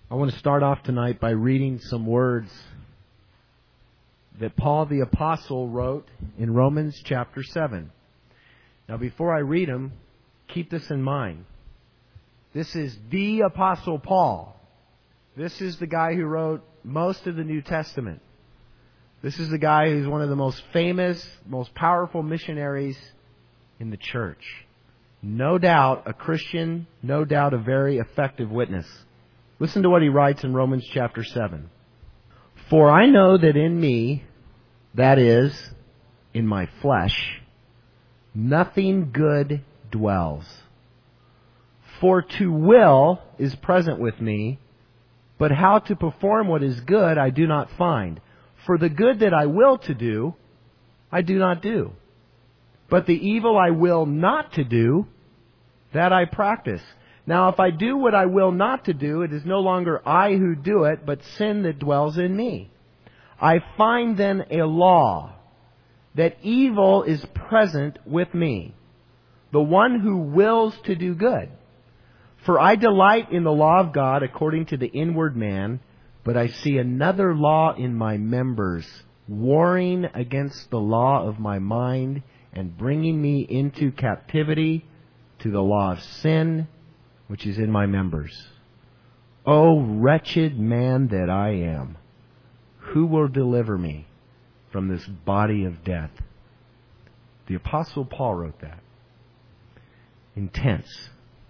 I want to start off tonight by reading some words that Paul the Apostle wrote in Romans chapter 7. Now, before I read them, keep this in mind. This is the Apostle Paul. This is the guy who wrote most of the New Testament. This is the guy who's one of the most famous, most powerful missionaries in the church. No doubt a Christian, no doubt a very effective witness. Listen to what he writes in Romans chapter 7. For I know that in me, that is, in my flesh, nothing good dwells. For to will is present with me, but how to perform what is good I do not find. For the good that I will to do, I do not do. But the evil I will not to do, that I practice. Now if I do what I will not to do, it is no longer I who do it, but sin that dwells in me. I find then a law, that evil is present with me, the one who wills to do good. For I delight in the law of God according to the inward man, but I see another law in my members, warring against the law of my mind, and bringing me into captivity to the law of sin, which is in my members. O wretched man that I am, who will deliver me from this body of death? The Apostle Paul wrote that. Intense.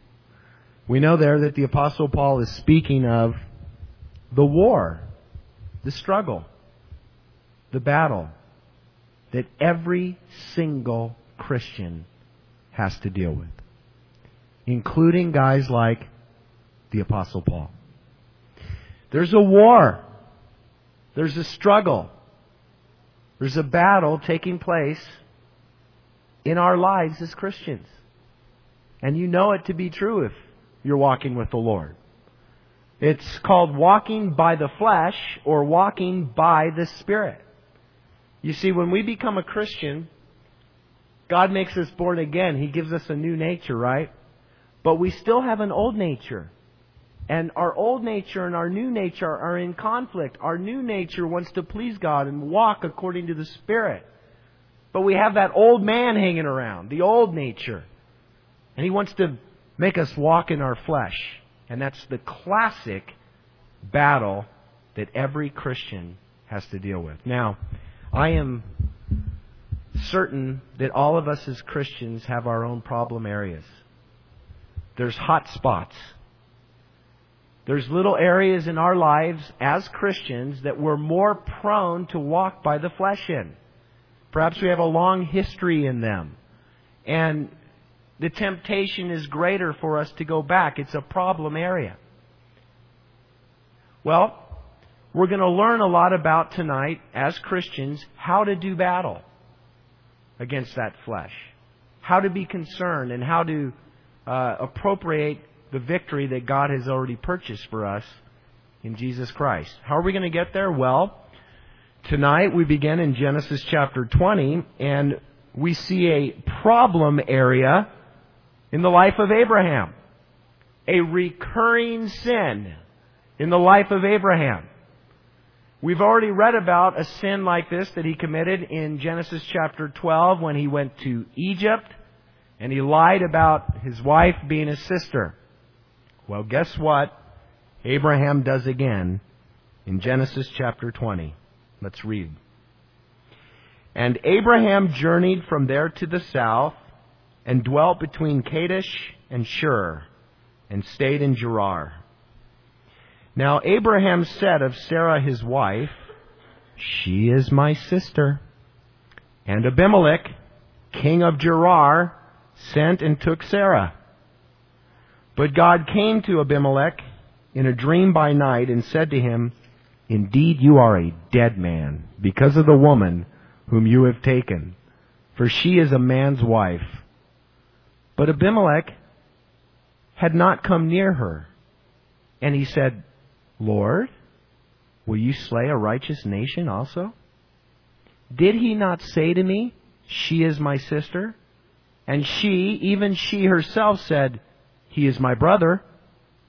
We know there that the Apostle Paul is speaking of the war, the struggle, the battle that every single Christian has to deal with, including guys like the Apostle Paul. There's a war. There's a struggle. There's a battle taking place in our lives as Christians. And you know it to be true if you're walking with the Lord. It's called walking by the flesh or walking by the Spirit. You see, when we become a Christian, God makes us born again. He gives us a new nature, right? But we still have an old nature. And our old nature and our new nature are in conflict. Our new nature wants to please God and walk according to the Spirit. But we have that old man hanging around, the old nature. And he wants to make us walk in our flesh. And that's the classic battle that every Christian has to deal with. Now, I am certain that all of us as Christians have our own problem areas. There's hot spots. There's little areas in our lives as Christians that we're more prone to walk by the flesh in. Perhaps we have a long history in them. And the temptation is greater for us to go back. It's a problem area. Well, we're going to learn a lot about tonight, as Christians, how to do battle against that flesh. How to be concerned and how to appropriate the victory that God has already purchased for us in Jesus Christ. How are we going to get there? Well, tonight we begin in Genesis chapter 20, and we see a problem area in the life of Abraham. A recurring sin in the life of Abraham. We've already read about a sin like this that he committed in Genesis chapter 12 when he went to Egypt and he lied about his wife being his sister. Well, guess what? Abraham does again in Genesis chapter 20. Let's read. And Abraham journeyed from there to the south and dwelt between Kadesh and Shur and stayed in Gerar. Now Abraham said of Sarah his wife, She is my sister. And Abimelech, king of Gerar, sent and took Sarah. But God came to Abimelech in a dream by night and said to him, Indeed you are a dead man because of the woman whom you have taken, for she is a man's wife. But Abimelech had not come near her. And he said, Lord, will you slay a righteous nation also? Did he not say to me, She is my sister? And she, even she herself said, He is my brother.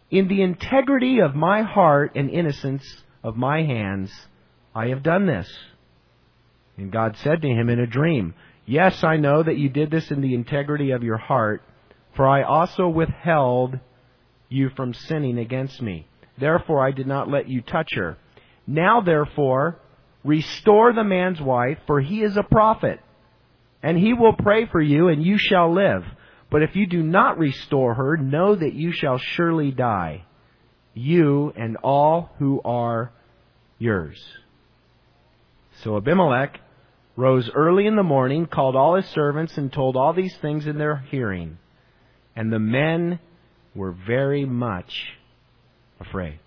In the integrity of my heart and innocence of my hands, I have done this. And God said to him in a dream, Yes, I know that you did this in the integrity of your heart, for I also withheld you from sinning against me. Therefore I did not let you touch her. Now therefore, restore the man's wife, for he is a prophet, and he will pray for you, and you shall live. But if you do not restore her, know that you shall surely die, you and all who are yours. So Abimelech rose early in the morning, called all his servants, and told all these things in their hearing. And the men were very much afraid.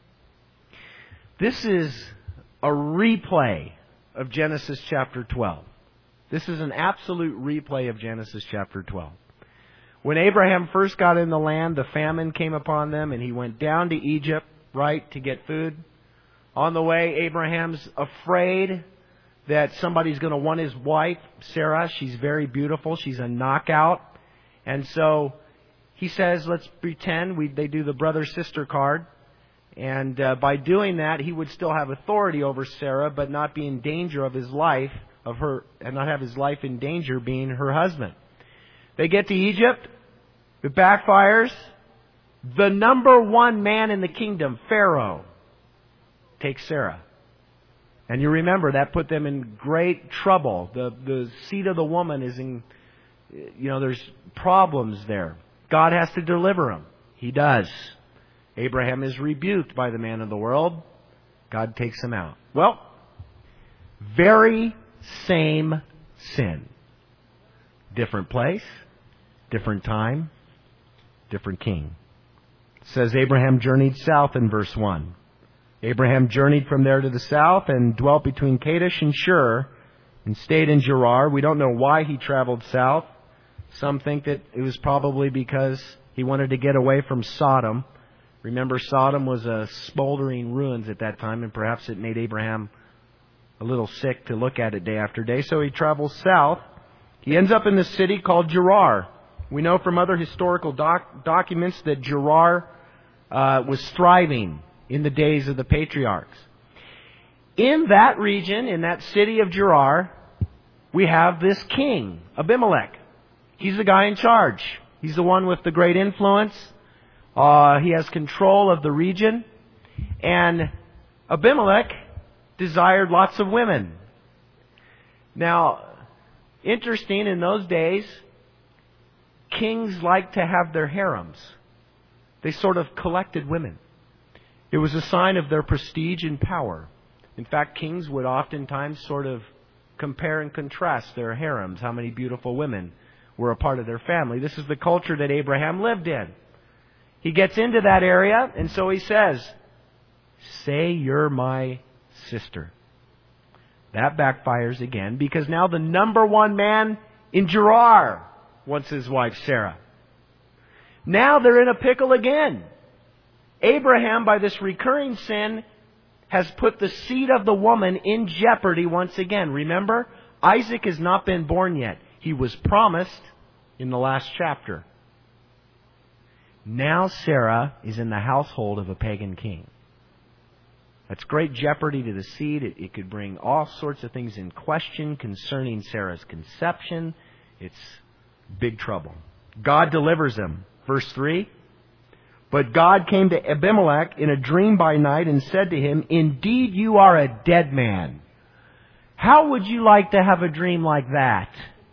This is a replay of Genesis chapter 12. This is an absolute replay of Genesis chapter 12. When Abraham first got in the land, the famine came upon them, and he went down to Egypt, right, to get food. On the way, Abraham's afraid that somebody's going to want his wife, Sarah. She's very beautiful. She's a knockout. And so he says, let's pretend they do the brother-sister card. And by doing that, he would still have authority over Sarah, but not be in danger of his life, of her, and not have his life in danger being her husband. They get to Egypt. It backfires. The number one man in the kingdom, Pharaoh, takes Sarah. And you remember, that put them in great trouble. The seed of the woman is in, there's problems there. God has to deliver him. He does. Abraham is rebuked by the man of the world. God takes him out. Well, very same sin. Different place, different time, different king. It says Abraham journeyed south in verse 1. Abraham journeyed from there to the south and dwelt between Kadesh and Shur and stayed in Gerar. We don't know why he traveled south. Some think that it was probably because he wanted to get away from Sodom. Remember, Sodom was a smoldering ruins at that time, and perhaps it made Abraham a little sick to look at it day after day. So he travels south. He ends up in the city called Gerar. We know from other historical documents that Gerar was thriving in the days of the patriarchs. In that region, in that city of Gerar, we have this king, Abimelech. He's the guy in charge. He's the one with the great influence. He has control of the region. And Abimelech desired lots of women. Now, interesting, in those days, kings liked to have their harems. They sort of collected women. It was a sign of their prestige and power. In fact, kings would oftentimes sort of compare and contrast their harems, how many beautiful women were a part of their family. This is the culture that Abraham lived in. He gets into that area, and so he says, say you're my sister. That backfires again, because now the number one man in Gerar wants his wife Sarah. Now they're in a pickle again. Abraham, by this recurring sin, has put the seed of the woman in jeopardy once again. Remember, Isaac has not been born yet. He was promised in the last chapter. Now Sarah is in the household of a pagan king. That's great jeopardy to the seed. It could bring all sorts of things in question concerning Sarah's conception. It's big trouble. God delivers him. Verse 3. But God came to Abimelech in a dream by night and said to him, Indeed, you are a dead man. How would you like to have a dream like that?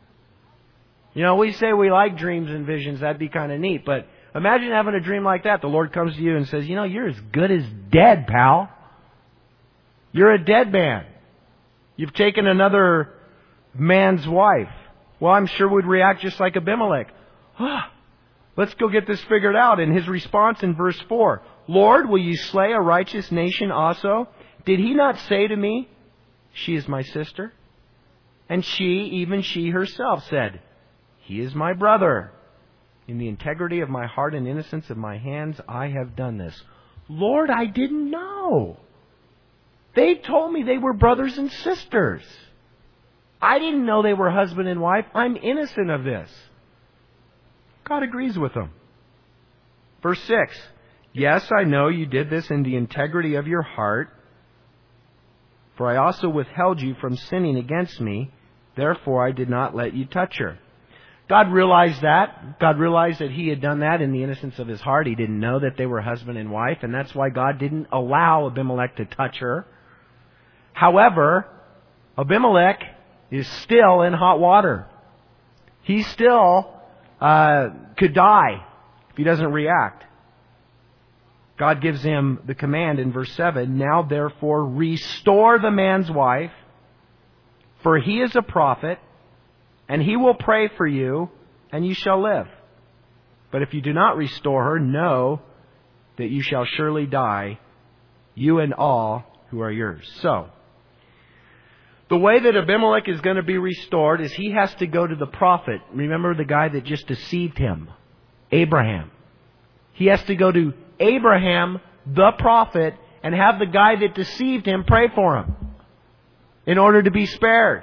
We say we like dreams and visions. That'd be kind of neat. But imagine having a dream like that. The Lord comes to you and says, you're as good as dead, pal. You're a dead man. You've taken another man's wife. Well, I'm sure we'd react just like Abimelech. Let's go get this figured out. And his response in verse 4, Lord, will you slay a righteous nation also? Did he not say to me, she is my sister? And she, even she herself, said, he is my brother. In the integrity of my heart and innocence of my hands, I have done this. Lord, I didn't know. They told me they were brothers and sisters. I didn't know they were husband and wife. I'm innocent of this. God agrees with them. Verse 6. Yes, I know you did this in the integrity of your heart, for I also withheld you from sinning against me. Therefore, I did not let you touch her. God realized that. God realized that he had done that in the innocence of his heart. He didn't know that they were husband and wife, and that's why God didn't allow Abimelech to touch her. However, Abimelech is still in hot water. He still could die if he doesn't react. God gives him the command in verse 7, now therefore restore the man's wife, for he is a prophet, and he will pray for you, and you shall live. But if you do not restore her, know that you shall surely die, you and all who are yours. So, the way that Abimelech is going to be restored is he has to go to the prophet. Remember the guy that just deceived him? Abraham. He has to go to Abraham, the prophet, and have the guy that deceived him pray for him in order to be spared.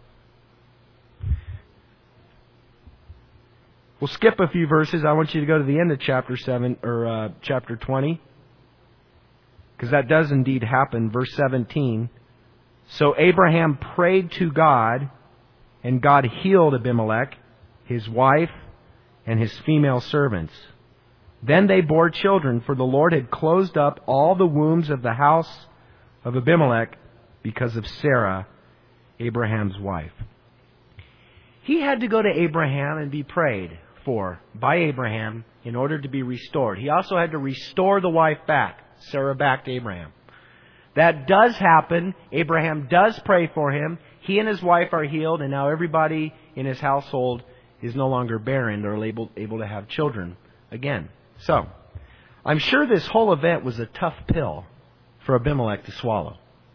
We'll skip a few verses. I want you to go to the end of chapter 7 or chapter 20, because that does indeed happen. Verse 17. So Abraham prayed to God, and God healed Abimelech, his wife, and his female servants. Then they bore children, for the Lord had closed up all the wombs of the house of Abimelech because of Sarah, Abraham's wife. He had to go to Abraham and be prayed for by Abraham in order to be restored. He also had to restore the wife back, Sarah back to Abraham. That does happen. Abraham does pray for him. He and his wife are healed, and now everybody in his household is no longer barren. They're able to have children again. So, I'm sure this whole event was a tough pill for Abimelech to swallow.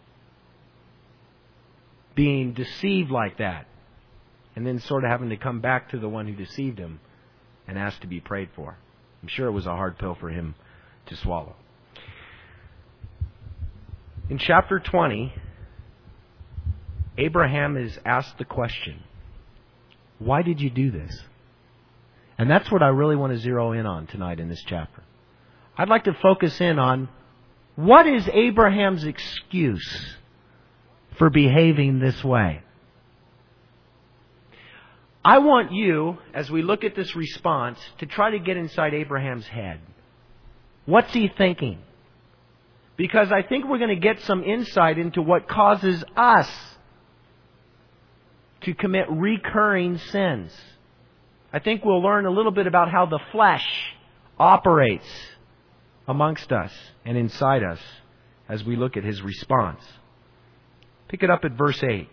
Being deceived like that, and then sort of having to come back to the one who deceived him and ask to be prayed for. I'm sure it was a hard pill for him to swallow. In chapter 20, Abraham is asked the question, why did you do this? And that's what I really want to zero in on tonight in this chapter. I'd like to focus in on what is Abraham's excuse for behaving this way. I want you, as we look at this response, to try to get inside Abraham's head. What's he thinking? Because I think we're going to get some insight into what causes us to commit recurring sins. I think we'll learn a little bit about how the flesh operates amongst us and inside us as we look at his response. Pick it up at verse 8.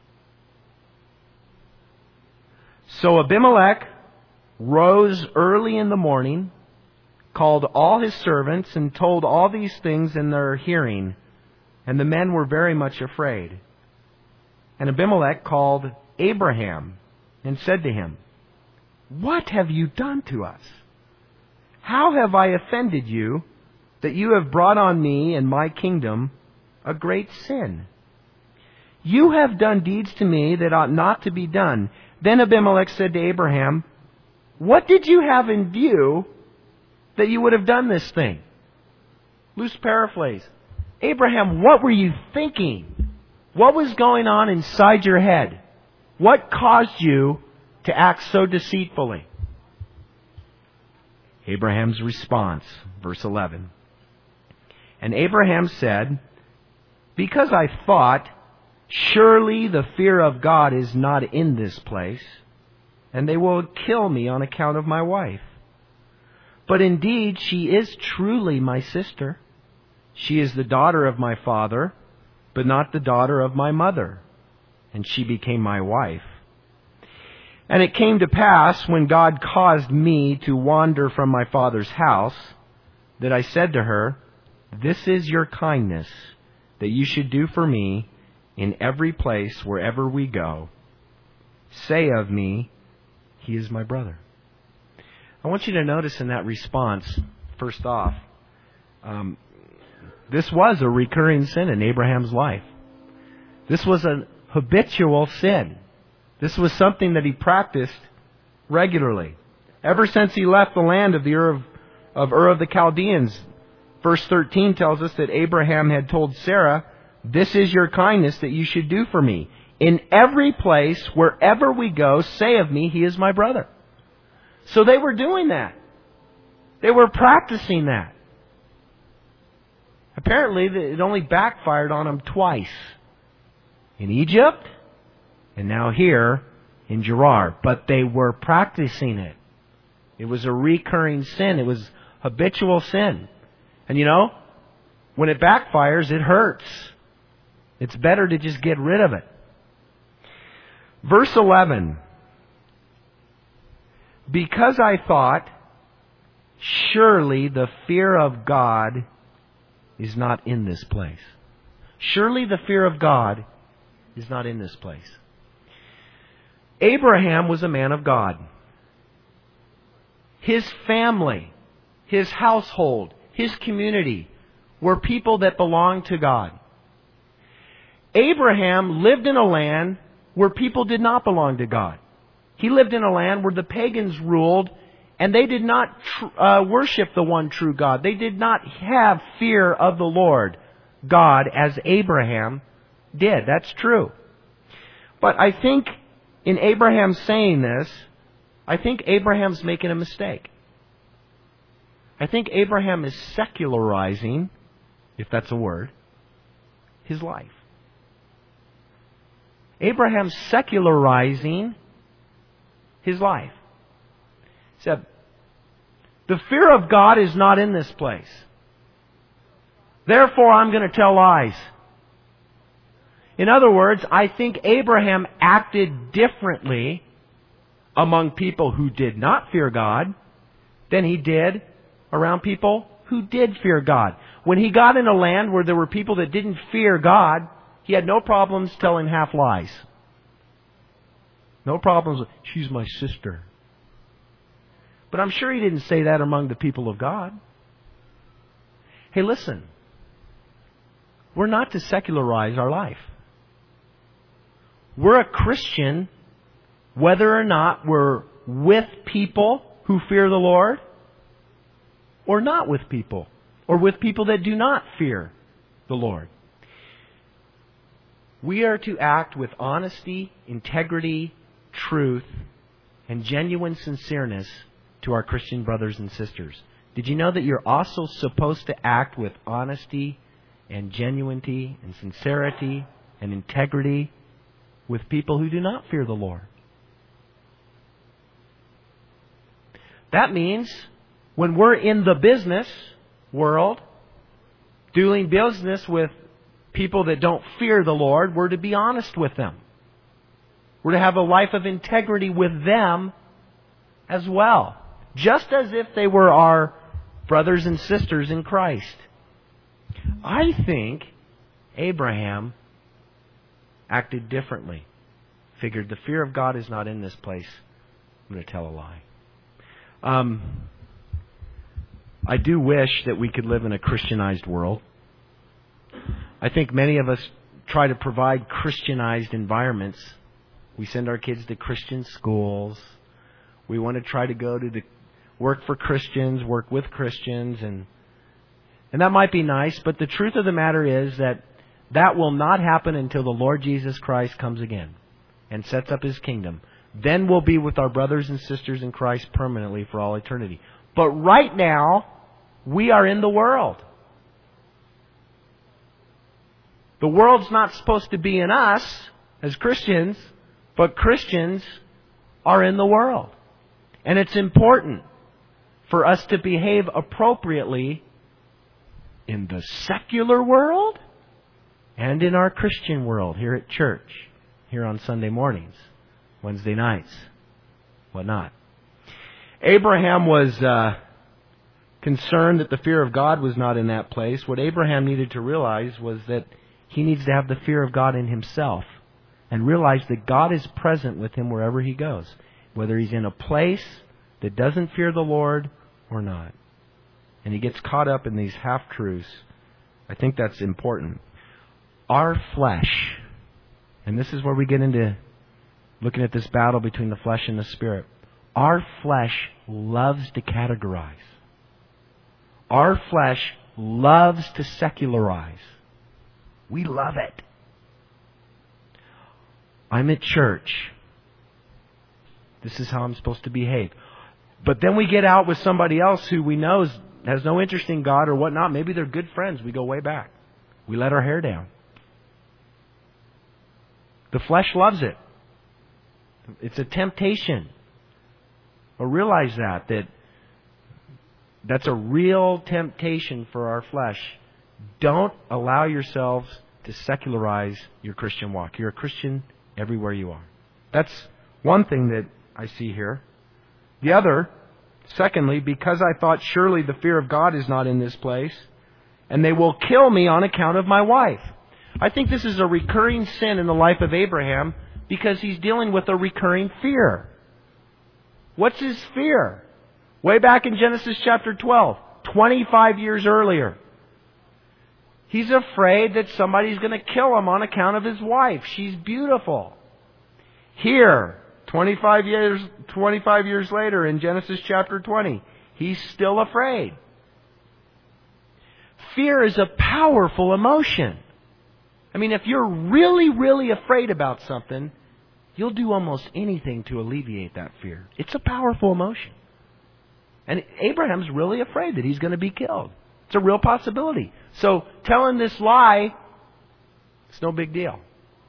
So Abimelech rose early in the morning, called all his servants, and told all these things in their hearing. And the men were very much afraid. And Abimelech called Abraham and said to him, what have you done to us? How have I offended you that you have brought on me and my kingdom a great sin? You have done deeds to me that ought not to be done. Then Abimelech said to Abraham, what did you have in view that you would have done this thing? Loose paraphrase. Abraham, what were you thinking? What was going on inside your head? What caused you to act so deceitfully? Abraham's response, verse 11. And Abraham said, because I thought, surely the fear of God is not in this place, and they will kill me on account of my wife. But indeed, she is truly my sister. She is the daughter of my father, but not the daughter of my mother. And she became my wife. And it came to pass, when God caused me to wander from my father's house, that I said to her, this is your kindness, that you should do for me in every place wherever we go. Say of me, he is my brother. I want you to notice in that response, first off, this was a recurring sin in Abraham's life. This was a habitual sin. This was something that he practiced regularly. Ever since he left the land of the Ur of Ur of the Chaldeans. Verse 13 tells us that Abraham had told Sarah, "This is your kindness that you should do for me. In every place, wherever we go, say of me, he is my brother." So they were doing that. They were practicing that. Apparently, it only backfired on them twice. In Egypt, and now here in Gerar. But they were practicing it. It was a recurring sin. It was habitual sin. And you know, when it backfires, it hurts. It's better to just get rid of it. Verse 11. Because I thought, surely the fear of God is not in this place. Surely the fear of God is not in this place. Abraham was a man of God. His family, his household, his community were people that belonged to God. Abraham lived in a land where people did not belong to God. He lived in a land where the pagans ruled, and they did not worship the one true God. They did not have fear of the Lord God as Abraham did. That's true. But I think in Abraham saying this, I think Abraham's making a mistake. I think Abraham is secularizing, if that's a word, his life. Abraham's secularizing his life. He said, the fear of God is not in this place. Therefore, I'm going to tell lies. In other words, I think Abraham acted differently among people who did not fear God than he did around people who did fear God. When he got in a land where there were people that didn't fear God, he had no problems telling half lies. No problems with, she's my sister. But I'm sure he didn't say that among the people of God. Hey, listen. We're not to secularize our life. We're a Christian whether or not we're with people who fear the Lord or not with people, or with people that do not fear the Lord. We are to act with honesty, integrity, truth, and genuine sincereness to our Christian brothers and sisters. Did you know that you're also supposed to act with honesty and genuinity and sincerity and integrity with people who do not fear the Lord? That means when we're in the business world, doing business with people that don't fear the Lord, we're to be honest with them. We're to have a life of integrity with them as well. Just as if they were our brothers and sisters in Christ. I think Abraham acted differently. Figured the fear of God is not in this place. I'm going to tell a lie. I do wish that we could live in a Christianized world. I think many of us try to provide Christianized environments. We send our kids to Christian schools. We want to try to go to work for Christians, work with Christians, and that might be nice, but the truth of the matter is that will not happen until the Lord Jesus Christ comes again and sets up His kingdom. Then we'll be with our brothers and sisters in Christ permanently for all eternity. But right now, we are in the world. The world's not supposed to be in us as Christians, but Christians are in the world. And it's important for us to behave appropriately in the secular world and in our Christian world here at church, here on Sunday mornings, Wednesday nights, whatnot. Abraham was concerned that the fear of God was not in that place. What Abraham needed to realize was that he needs to have the fear of God in himself and realize that God is present with him wherever he goes, whether he's in a place that doesn't fear the Lord or not. And he gets caught up in these half-truths. I think that's important. Our flesh, and this is where we get into looking at this battle between the flesh and the spirit. Our flesh loves to categorize. Our flesh loves to secularize. We love it. I'm at church. This is how I'm supposed to behave. But then we get out with somebody else who we know has no interest in God or whatnot. Maybe they're good friends. We go way back. We let our hair down. The flesh loves it. It's a temptation. But realize that's a real temptation for our flesh. Don't allow yourselves to secularize your Christian walk. You're a Christian everywhere you are. That's one thing that I see here. The other, secondly, because I thought surely the fear of God is not in this place, and they will kill me on account of my wife. I think this is a recurring sin in the life of Abraham because he's dealing with a recurring fear. What's his fear? Way back in Genesis chapter 12, 25 years earlier. He's afraid that somebody's going to kill him on account of his wife. She's beautiful. Here, 25 years later in Genesis chapter 20, he's still afraid. Fear is a powerful emotion. I mean, if you're really, really afraid about something, you'll do almost anything to alleviate that fear. It's a powerful emotion. And Abraham's really afraid that he's going to be killed. It's a real possibility. So telling this lie, it's no big deal.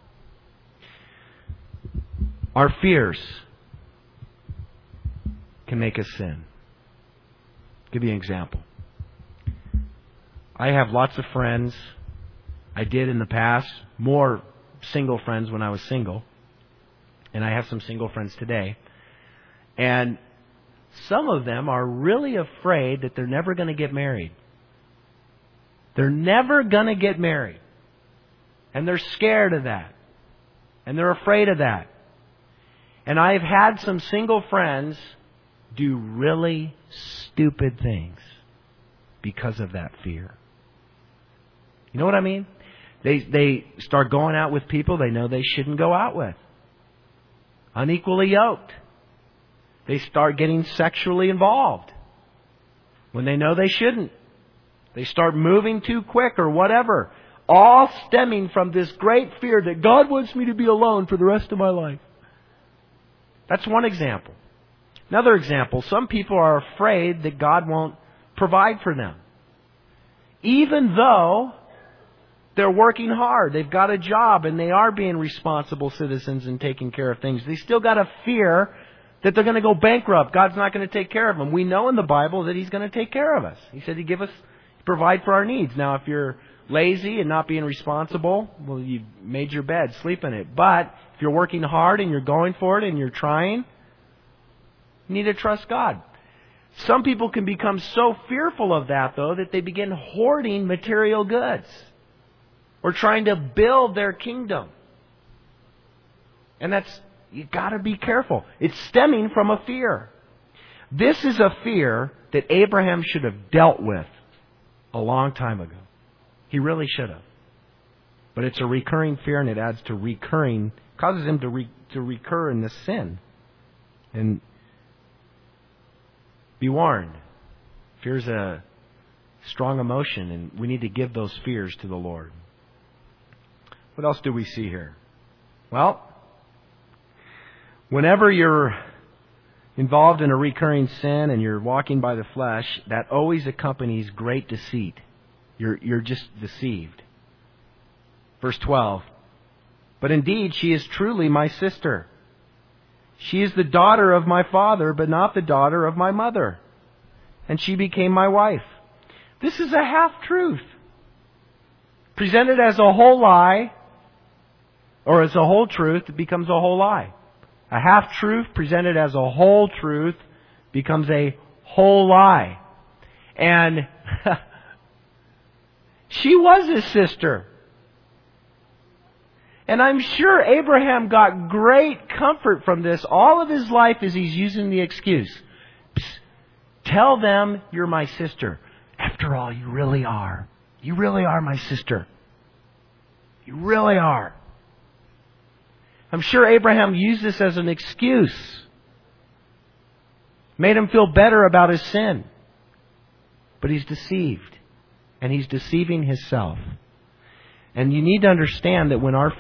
Our fears can make us sin. I'll give you an example. I have lots of friends. I did in the past. More single friends when I was single. And I have some single friends today. And some of them are really afraid that they're never going to get married. They're never going to get married. And they're scared of that. And they're afraid of that. And I've had some single friends do really stupid things because of that fear. You know what I mean? They start going out with people they know they shouldn't go out with. Unequally yoked. They start getting sexually involved when they know they shouldn't. They start moving too quick or whatever. All stemming from this great fear that God wants me to be alone for the rest of my life. That's one example. Another example, some people are afraid that God won't provide for them. Even though they're working hard, they've got a job, and they are being responsible citizens and taking care of things. They still got a fear that they're going to go bankrupt. God's not going to take care of them. We know in the Bible that He's going to take care of us. He said He'd provide for our needs. Now, if you're lazy and not being responsible, well, you've made your bed, sleep in it. But if you're working hard and you're going for it and you're trying, you need to trust God. Some people can become so fearful of that, though, that they begin hoarding material goods or trying to build their kingdom. And you've got to be careful. It's stemming from a fear. This is a fear that Abraham should have dealt with a long time ago. He really should have. But it's a recurring fear, and it adds to causes him to recur in this sin. And be warned. Fear's a strong emotion, and we need to give those fears to the Lord. What else do we see here? Well, whenever you're involved in a recurring sin and you're walking by the flesh, that always accompanies great deceit. You're just deceived. Verse 12. But indeed, she is truly my sister. She is the daughter of my father, but not the daughter of my mother. And she became my wife. This is a half-truth. Presented as a whole lie, or as a whole truth, it becomes a whole lie. A half-truth presented as a whole truth becomes a whole lie. And she was his sister. And I'm sure Abraham got great comfort from this all of his life as he's using the excuse. Psst, tell them you're my sister. After all, you really are. You really are my sister. You really are. I'm sure Abraham used this as an excuse. Made him feel better about his sin. But he's deceived. And he's deceiving himself. And you need to understand that when we're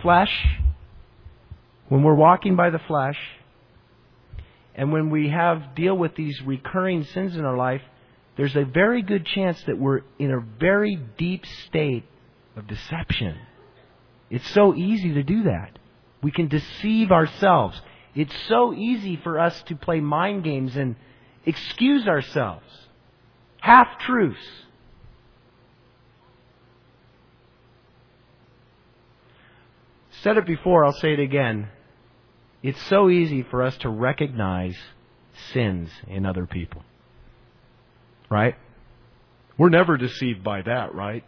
walking by the flesh, and when we deal with these recurring sins in our life, there's a very good chance that we're in a very deep state of deception. It's so easy to do that. We can deceive ourselves. It's so easy for us to play mind games and excuse ourselves. Half-truths. Said it before, I'll say it again. It's so easy for us to recognize sins in other people. Right? We're never deceived by that, right?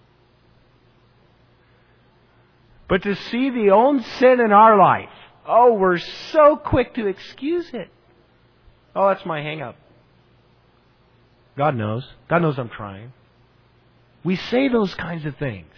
But to see the own sin in our life, oh, we're so quick to excuse it. Oh, that's my hang-up. God knows. God knows I'm trying. We say those kinds of things.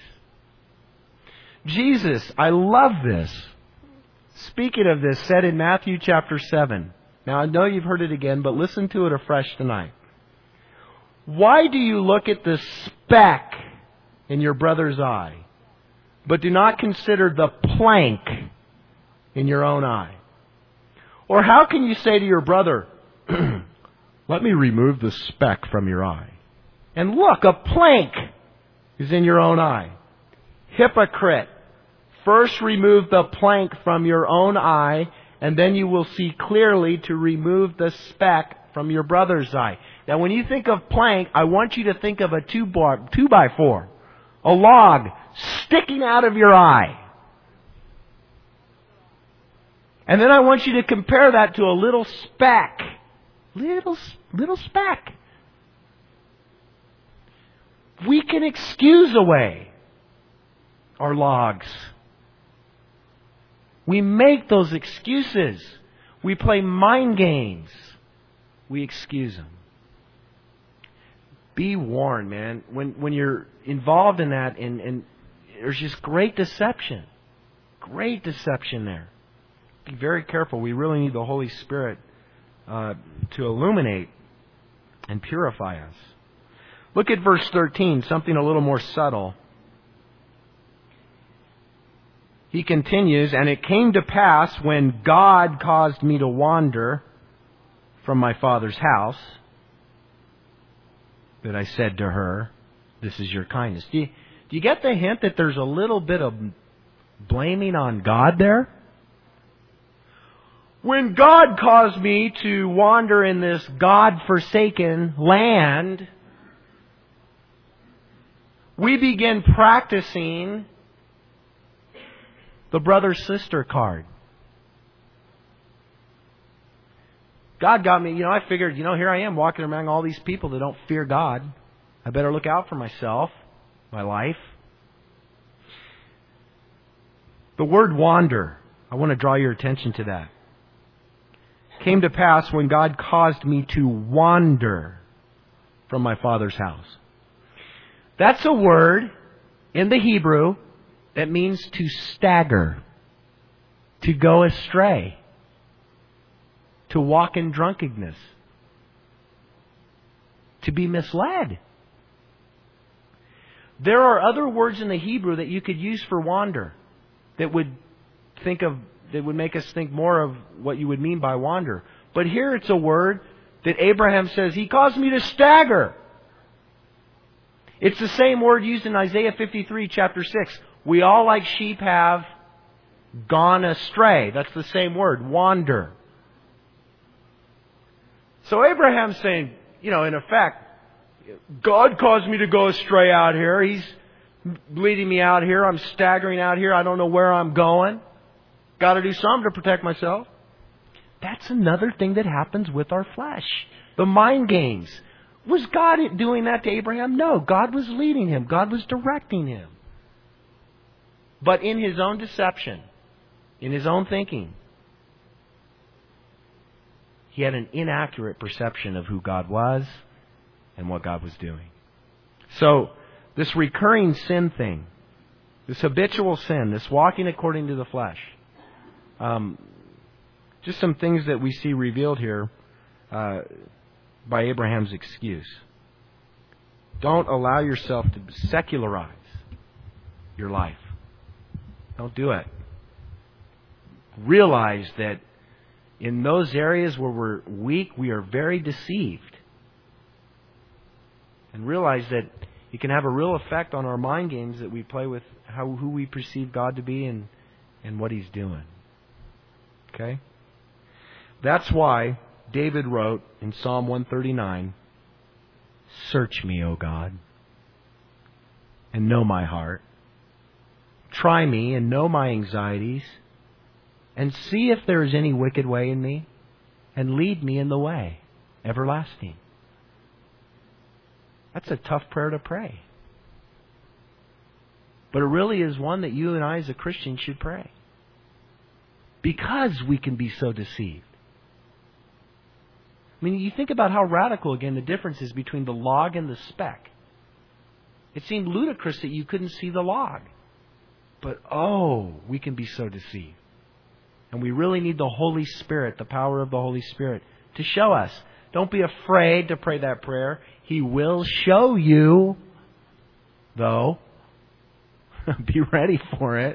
Jesus, I love this. Speaking of this, said in Matthew chapter 7. Now, I know you've heard it again, but listen to it afresh tonight. Why do you look at the speck in your brother's eye, but do not consider the plank in your own eye? Or how can you say to your brother, let me remove the speck from your eye, and look, a plank is in your own eye? Hypocrite! First remove the plank from your own eye, and then you will see clearly to remove the speck from your brother's eye. Now, when you think of plank, I want you to think of a 2x4, a log sticking out of your eye. And then I want you to compare that to a little speck. Little speck. We can excuse away our logs. We make those excuses. We play mind games. We excuse them. Be warned, man. When you're involved in that, and there's just great deception. Great deception there. Be very careful. We really need the Holy Spirit to illuminate and purify us. Look at verse 13, something a little more subtle. He continues, and it came to pass when God caused me to wander from my father's house, that I said to her, this is your kindness. Do you get the hint that there's a little bit of blaming on God there? When God caused me to wander in this God-forsaken land, we begin practicing the brother-sister card. God got me, I figured, here I am walking among all these people that don't fear God. I better look out for myself, my life. The word wander, I want to draw your attention to that. Came to pass when God caused me to wander from my father's house. That's a word in the Hebrew that means to stagger, to go astray, to walk in drunkenness, to be misled. There are other words in the Hebrew that you could use for wander that would make us think more of what you would mean by wander. But here it's a word that Abraham says, He caused me to stagger. It's the same word used in Isaiah 53, chapter 6. We all like sheep have gone astray. That's the same word, wander. So Abraham's saying, in effect, God caused me to go astray out here. He's leading me out here. I'm staggering out here. I don't know where I'm going. Got to do something to protect myself. That's another thing that happens with our flesh. The mind games. Was God doing that to Abraham? No. God was leading him. God was directing him. But in his own deception, in his own thinking, he had an inaccurate perception of who God was and what God was doing. So, this recurring sin thing, this habitual sin, this walking according to the flesh, just some things that we see revealed here by Abraham's excuse. Don't allow yourself to secularize your life. Don't do it. Realize that in those areas where we're weak, we are very deceived. And realize that it can have a real effect on our mind games that we play with who we perceive God to be and what He's doing. Okay? That's why David wrote in Psalm 139, "Search me, O God, and know my heart. Try me and know my anxieties, and see if there is any wicked way in me, and lead me in the way everlasting." That's a tough prayer to pray. But it really is one that you and I as a Christian should pray. Because we can be so deceived. I mean, you think about how radical, again, the difference is between the log and the speck. It seemed ludicrous that you couldn't see the log. But, we can be so deceived. And we really need the Holy Spirit, the power of the Holy Spirit, to show us. Don't be afraid to pray that prayer. He will show you, though. Be ready for it.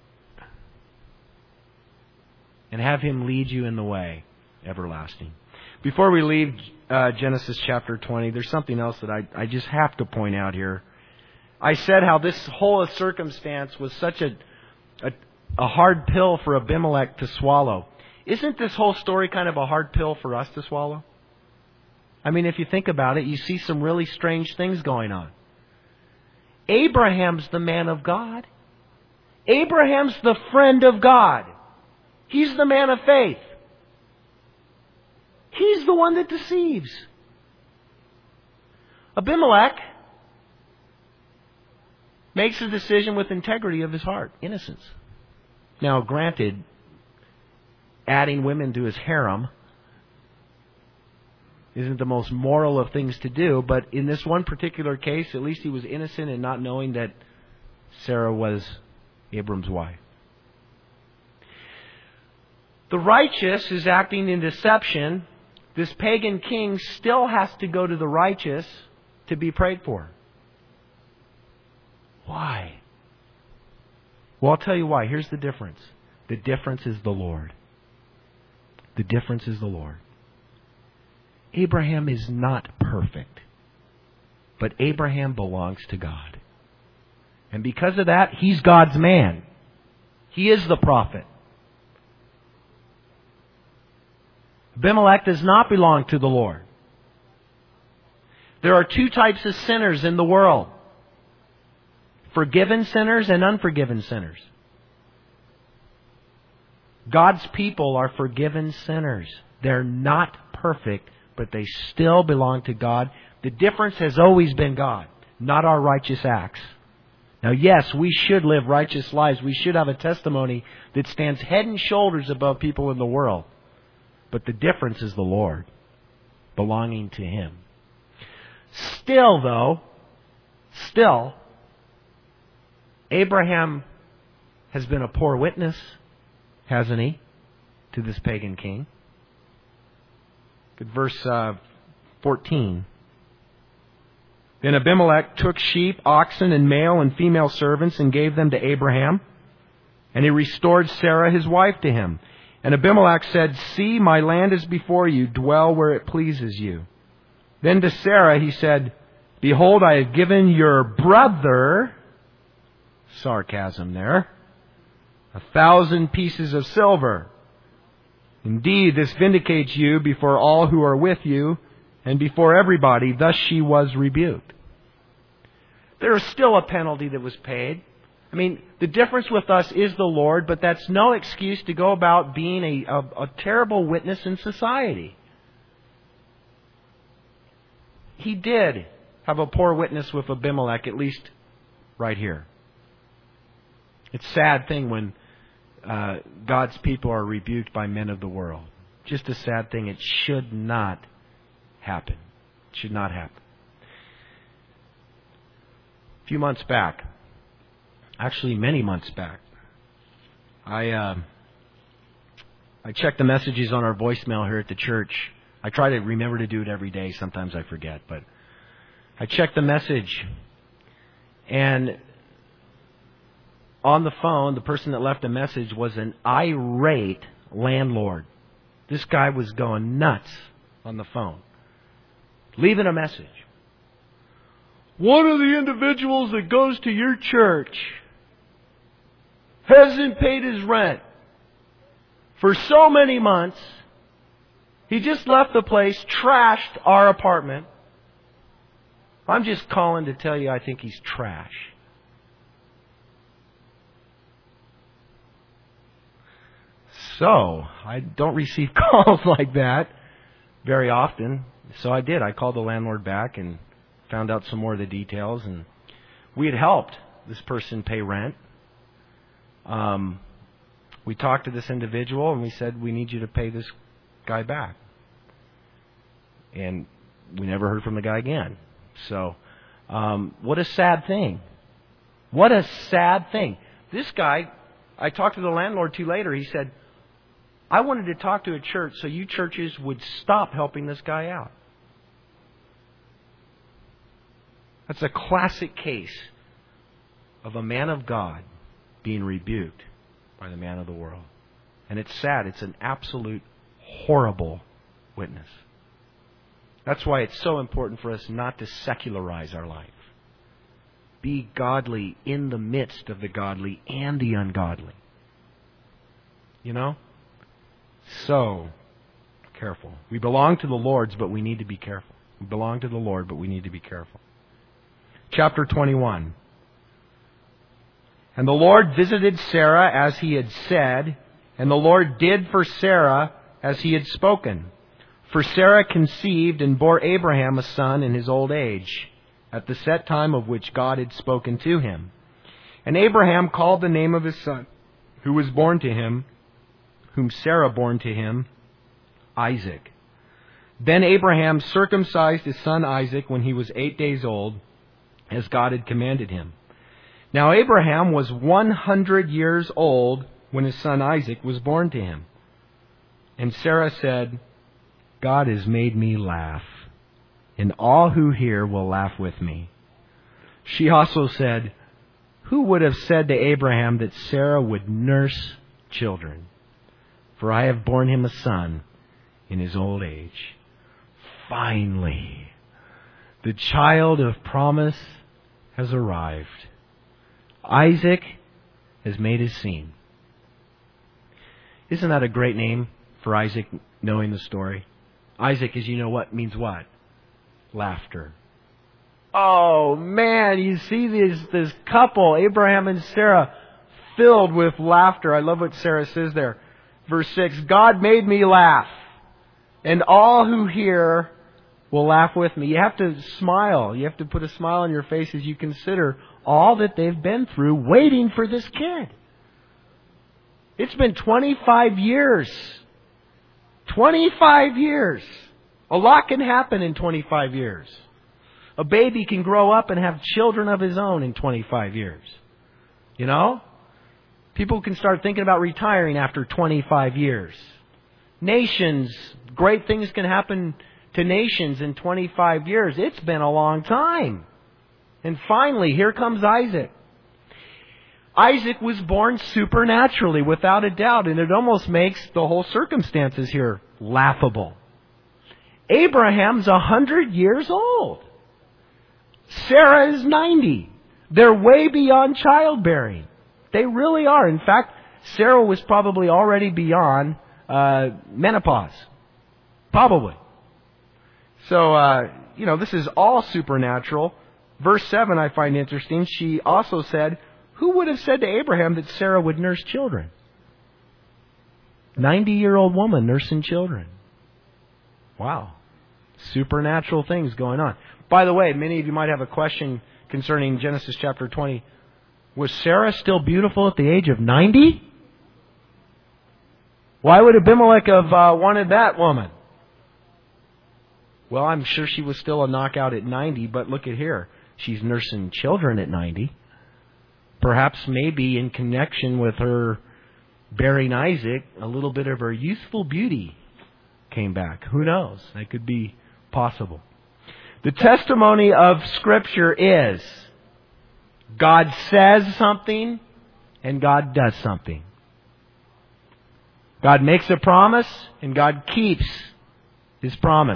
And have Him lead you in the way everlasting. Before we leave Genesis chapter 20, there's something else that I just have to point out here. I said how this whole circumstance was such a hard pill for Abimelech to swallow. Isn't this whole story kind of a hard pill for us to swallow? I mean, if you think about it, you see some really strange things going on. Abraham's the man of God. Abraham's the friend of God. He's the man of faith. He's the one that deceives. Abimelech makes a decision with integrity of his heart, innocence. Now, granted, adding women to his harem isn't the most moral of things to do, but in this one particular case, at least he was innocent in not knowing that Sarah was Abram's wife. The righteous is acting in deception. This pagan king still has to go to the righteous to be prayed for. Why? Well, I'll tell you why. Here's the difference. The difference is the Lord. The difference is the Lord. Abraham is not perfect, but Abraham belongs to God. And because of that, he's God's man. He is the prophet. Abimelech does not belong to the Lord. There are two types of sinners in the world. Forgiven sinners and unforgiven sinners. God's people are forgiven sinners. They're not perfect, but they still belong to God. The difference has always been God, not our righteous acts. Now, yes, we should live righteous lives. We should have a testimony that stands head and shoulders above people in the world. But the difference is the Lord, belonging to Him. Still, though, Abraham has been a poor witness, hasn't he, to this pagan king? Look at verse 14. Then Abimelech took sheep, oxen, and male and female servants and gave them to Abraham. And he restored Sarah his wife to him. And Abimelech said, "See, my land is before you. Dwell where it pleases you." Then to Sarah he said, "Behold, I have given your brother," sarcasm there, "1,000 pieces of silver. Indeed, this vindicates you before all who are with you and before everybody." Thus she was rebuked. There is still a penalty that was paid. I mean, the difference with us is the Lord, but that's no excuse to go about being a terrible witness in society. He did have a poor witness with Abimelech, at least right here. It's a sad thing when God's people are rebuked by men of the world. Just a sad thing. It should not happen. It should not happen. A few months back, actually many months back, I checked the messages on our voicemail here at the church. I try to remember to do it every day. Sometimes I forget, but I checked the message, and on the phone, the person that left a message was an irate landlord. This guy was going nuts on the phone, leaving a message. One of the individuals that goes to your church hasn't paid his rent for so many months. He just left the place, trashed our apartment. I'm just calling to tell you I think he's trash. So, I don't receive calls like that very often. So I did. I called the landlord back and found out some more of the details. And we had helped this person pay rent. We talked to this individual and we said, we need you to pay this guy back. And we never heard from the guy again. So, what a sad thing. What a sad thing. This guy, I talked to the landlord too later. He said, I wanted to talk to a church so you churches would stop helping this guy out. That's a classic case of a man of God being rebuked by the man of the world. And it's sad. It's an absolute horrible witness. That's why it's so important for us not to secularize our life. Be godly in the midst of the godly and the ungodly. You know? So careful. We belong to the Lord's, but we need to be careful. We belong to the Lord, but we need to be careful. Chapter 21. And the Lord visited Sarah as he had said, and the Lord did for Sarah as he had spoken. For Sarah conceived and bore Abraham a son in his old age, at the set time of which God had spoken to him. And Abraham called the name of his son, who was born to him, whom Sarah bore to him, Isaac. Then Abraham circumcised his son Isaac when he was 8 days old, as God had commanded him. Now Abraham was 100 years old when his son Isaac was born to him. And Sarah said, God has made me laugh, and all who hear will laugh with me. She also said, who would have said to Abraham that Sarah would nurse children? For I have borne him a son in his old age. Finally, the child of promise has arrived. Isaac has made his scene. Isn't that a great name for Isaac, knowing the story? Isaac, as you know, means what? Laughter. Oh man, you see this couple, Abraham and Sarah, filled with laughter. I love what Sarah says there. Verse 6, God made me laugh, and all who hear will laugh with me. You have to smile. You have to put a smile on your face as you consider all that they've been through waiting for this kid. It's been 25 years. 25 years. A lot can happen in 25 years. A baby can grow up and have children of his own in 25 years. You know? People can start thinking about retiring after 25 years. Nations, great things can happen to nations in 25 years. It's been a long time. And finally, here comes Isaac. Isaac was born supernaturally, without a doubt, and it almost makes the whole circumstances here laughable. Abraham's 100 years old. Sarah is 90. They're way beyond childbearing. They really are. In fact, Sarah was probably already beyond menopause. Probably. So, this is all supernatural. Verse 7 I find interesting. She also said, who would have said to Abraham that Sarah would nurse children? 90-year-old woman nursing children. Wow. Supernatural things going on. By the way, many of you might have a question concerning Genesis chapter 20. Was Sarah still beautiful at the age of 90? Why would Abimelech have wanted that woman? Well, I'm sure she was still a knockout at 90, but look at here. She's nursing children at 90. Perhaps maybe in connection with her bearing Isaac, a little bit of her youthful beauty came back. Who knows? That could be possible. The testimony of Scripture is God says something and God does something. God makes a promise and God keeps His promise.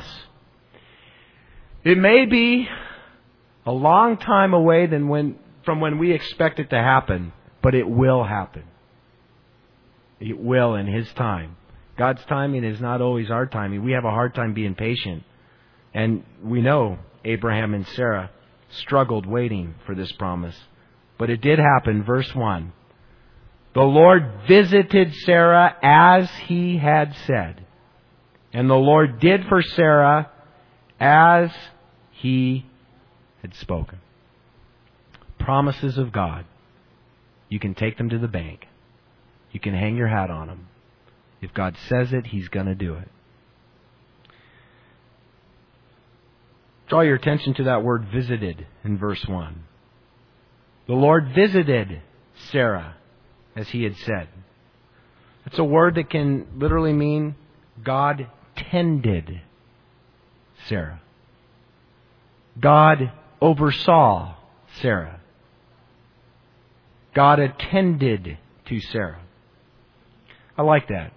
It may be a long time away from when we expect it to happen, but it will happen. It will in His time. God's timing is not always our timing. We have a hard time being patient. And we know Abraham and Sarah struggled waiting for this promise. But it did happen. Verse 1. The Lord visited Sarah as He had said. And the Lord did for Sarah as He had spoken. Promises of God. You can take them to the bank. You can hang your hat on them. If God says it, He's going to do it. Draw your attention to that word visited in verse 1. The Lord visited Sarah as He had said. It's a word that can literally mean God tended Sarah. God oversaw Sarah. God attended to Sarah. I like that.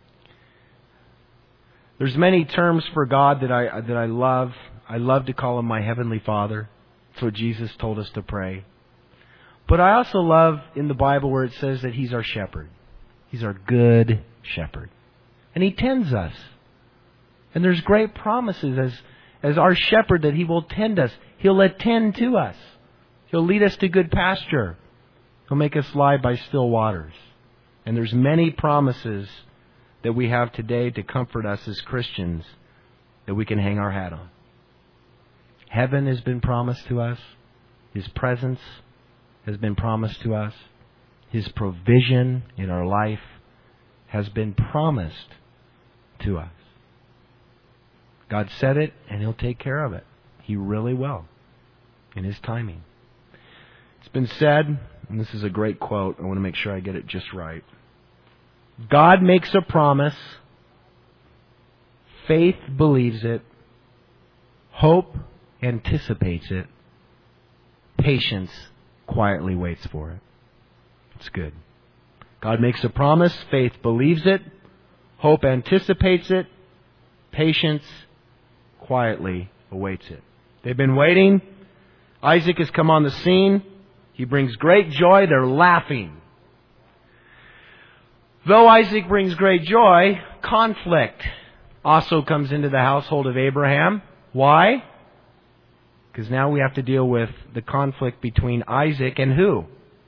There's many terms for God that I love. I love to call Him my Heavenly Father. That's what Jesus told us to pray. But I also love in the Bible where it says that He's our shepherd. He's our good shepherd. And He tends us. And there's great promises as our shepherd that He will tend us. He'll attend to us. He'll lead us to good pasture. He'll make us lie by still waters. And there's many promises that we have today to comfort us as Christians that we can hang our hat on. Heaven has been promised to us. His presence has been promised to us. His provision in our life has been promised to us. God said it, and He'll take care of it. He really will, in His timing. It's been said, and this is a great quote, I want to make sure I get it just right. God makes a promise, faith believes it, hope anticipates it, patience quietly waits for it. It's good. God makes a promise, faith believes it, hope anticipates it, patience quietly awaits it. They've been waiting. Isaac has come on the scene. He brings great joy. They're laughing. Though Isaac brings great joy, conflict also comes into the household of Abraham. Why? Because now we have to deal with the conflict between Isaac and who?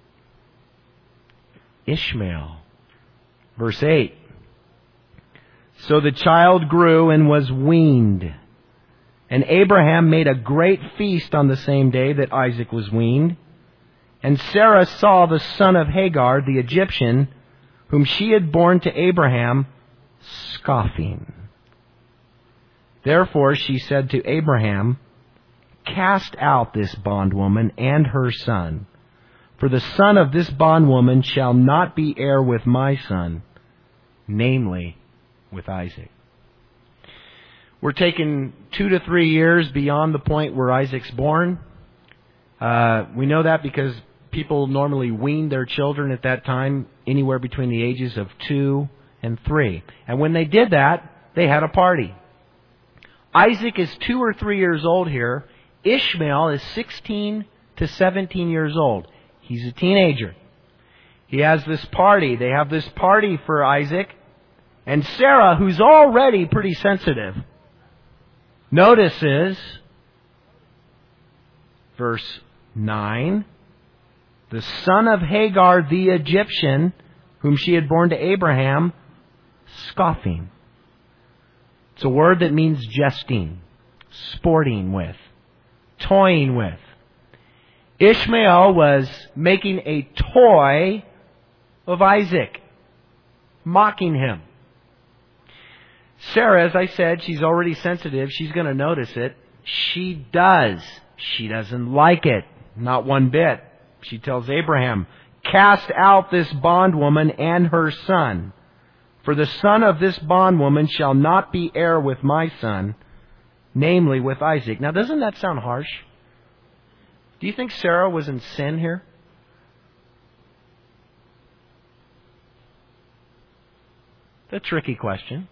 Ishmael. Verse 8. So the child grew and was weaned. And Abraham made a great feast on the same day that Isaac was weaned. And Sarah saw the son of Hagar, the Egyptian, whom she had borne to Abraham, scoffing. Therefore she said to Abraham, cast out this bondwoman and her son, for the son of this bondwoman shall not be heir with my son, namely with Isaac. We're taking 2 to 3 years beyond the point where Isaac's born. We know that because people normally weaned their children at that time anywhere between the ages of 2 and 3. And when they did that, they had a party. Isaac is 2 or 3 years old here. Ishmael is 16 to 17 years old. He's a teenager. He has this party. They have this party for Isaac. And Sarah, who's already pretty sensitive, notices, verse 9, the son of Hagar the Egyptian, whom she had borne to Abraham, scoffing. It's a word that means jesting, sporting with, toying with. Ishmael was making a toy of Isaac, mocking him. Sarah, as I said, she's already sensitive. She's going to notice it. She does. She doesn't like it. Not one bit. She tells Abraham, cast out this bondwoman and her son, for the son of this bondwoman shall not be heir with my son, namely with Isaac. Now, doesn't that sound harsh? Do you think Sarah was in sin here? It's a tricky question.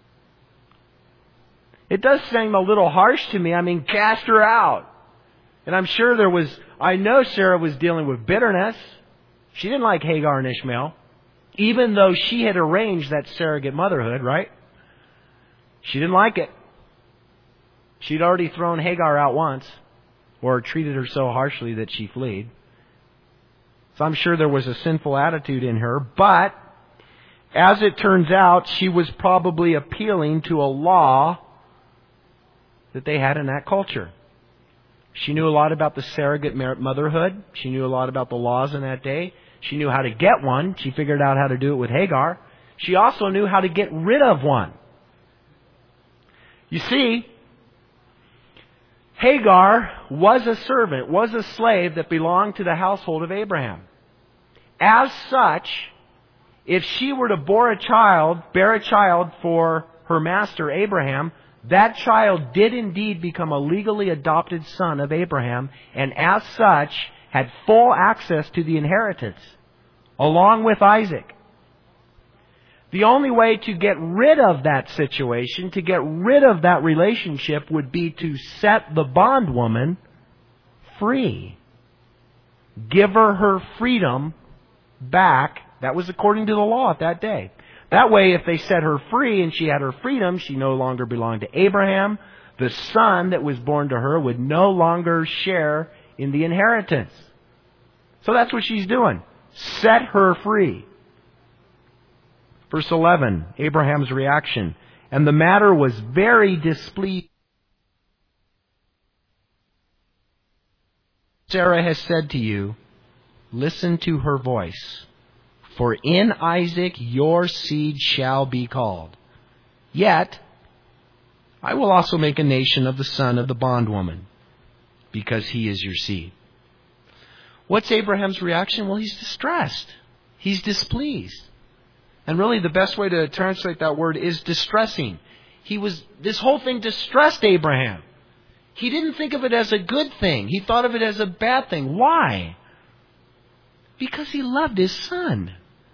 It does seem a little harsh to me. I mean, cast her out. And I'm sure I know Sarah was dealing with bitterness. She didn't like Hagar and Ishmael, even though she had arranged that surrogate motherhood, right? She didn't like it. She'd already thrown Hagar out once, or treated her so harshly that she fled. So I'm sure there was a sinful attitude in her, but as it turns out, she was probably appealing to a law that they had in that culture. She knew a lot about the surrogate motherhood. She knew a lot about the laws in that day. She knew how to get one. She figured out how to do it with Hagar. She also knew how to get rid of one. You see, Hagar was a servant, was a slave that belonged to the household of Abraham. As such, if she were to bear a child for her master Abraham, that child did indeed become a legally adopted son of Abraham, and as such had full access to the inheritance, along with Isaac. The only way to get rid of that situation, to get rid of that relationship, would be to set the bondwoman free. Give her freedom back. That was according to the law at that day. That way, if they set her free and she had her freedom, she no longer belonged to Abraham. The son that was born to her would no longer share in the inheritance. So that's what she's doing. Set her free. Verse 11, Abraham's reaction. And the matter was very displeasing. Sarah has said to you, listen to her voice. For in Isaac your seed shall be called. Yet, I will also make a nation of the son of the bondwoman, because he is your seed. What's Abraham's reaction? Well, he's distressed. He's displeased. And really the best way to translate that word is distressing. This whole thing distressed Abraham. He didn't think of it as a good thing. He thought of it as a bad thing. Why? Because he loved his son.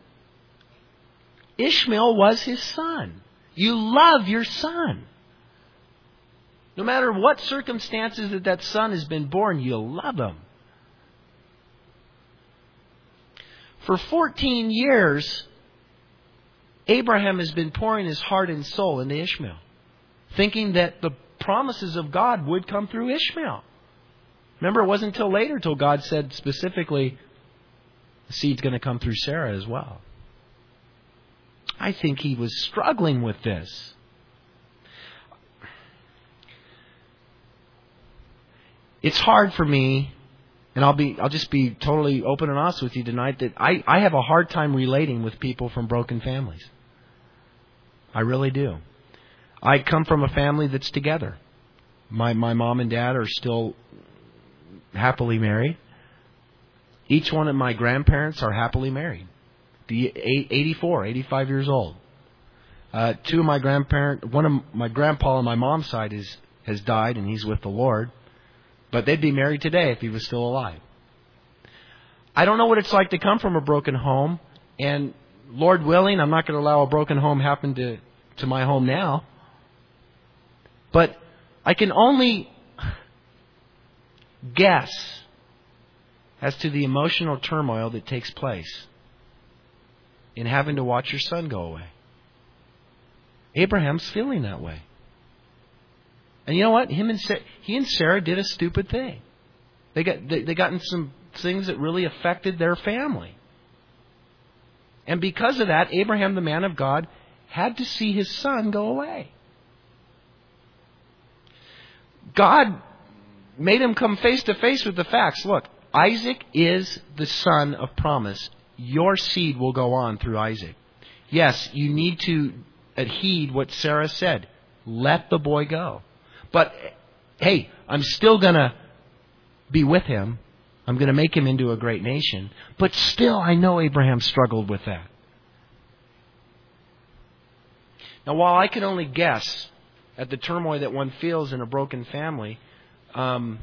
Ishmael was his son. You love your son. No matter what circumstances that son has been born, you love him. For 14 years, Abraham has been pouring his heart and soul into Ishmael, thinking that the promises of God would come through Ishmael. Remember, it wasn't until later till God said specifically, the seed's going to come through Sarah as well. I think he was struggling with this. It's hard for me, and I'll just be totally open and honest with you tonight, that I have a hard time relating with people from broken families. I really do. I come from a family that's together. My mom and dad are still happily married. Each one of my grandparents are happily married. 85 years old. Two of my grandparents, one of my grandpa on my mom's side has died, and he's with the Lord. But they'd be married today if he was still alive. I don't know what it's like to come from a broken home, and Lord willing, I'm not going to allow a broken home happen to my home now. But I can only guess as to the emotional turmoil that takes place in having to watch your son go away. Abraham's feeling that way. And you know what? He and Sarah did a stupid thing. They got in some things that really affected their family. And because of that, Abraham, the man of God, had to see his son go away. God made him come face to face with the facts. Look, Isaac is the son of promise. Your seed will go on through Isaac. Yes, you need to heed what Sarah said. Let the boy go. But, hey, I'm still going to be with him. I'm going to make him into a great nation. But still, I know Abraham struggled with that. Now, while I can only guess at the turmoil that one feels in a broken family, I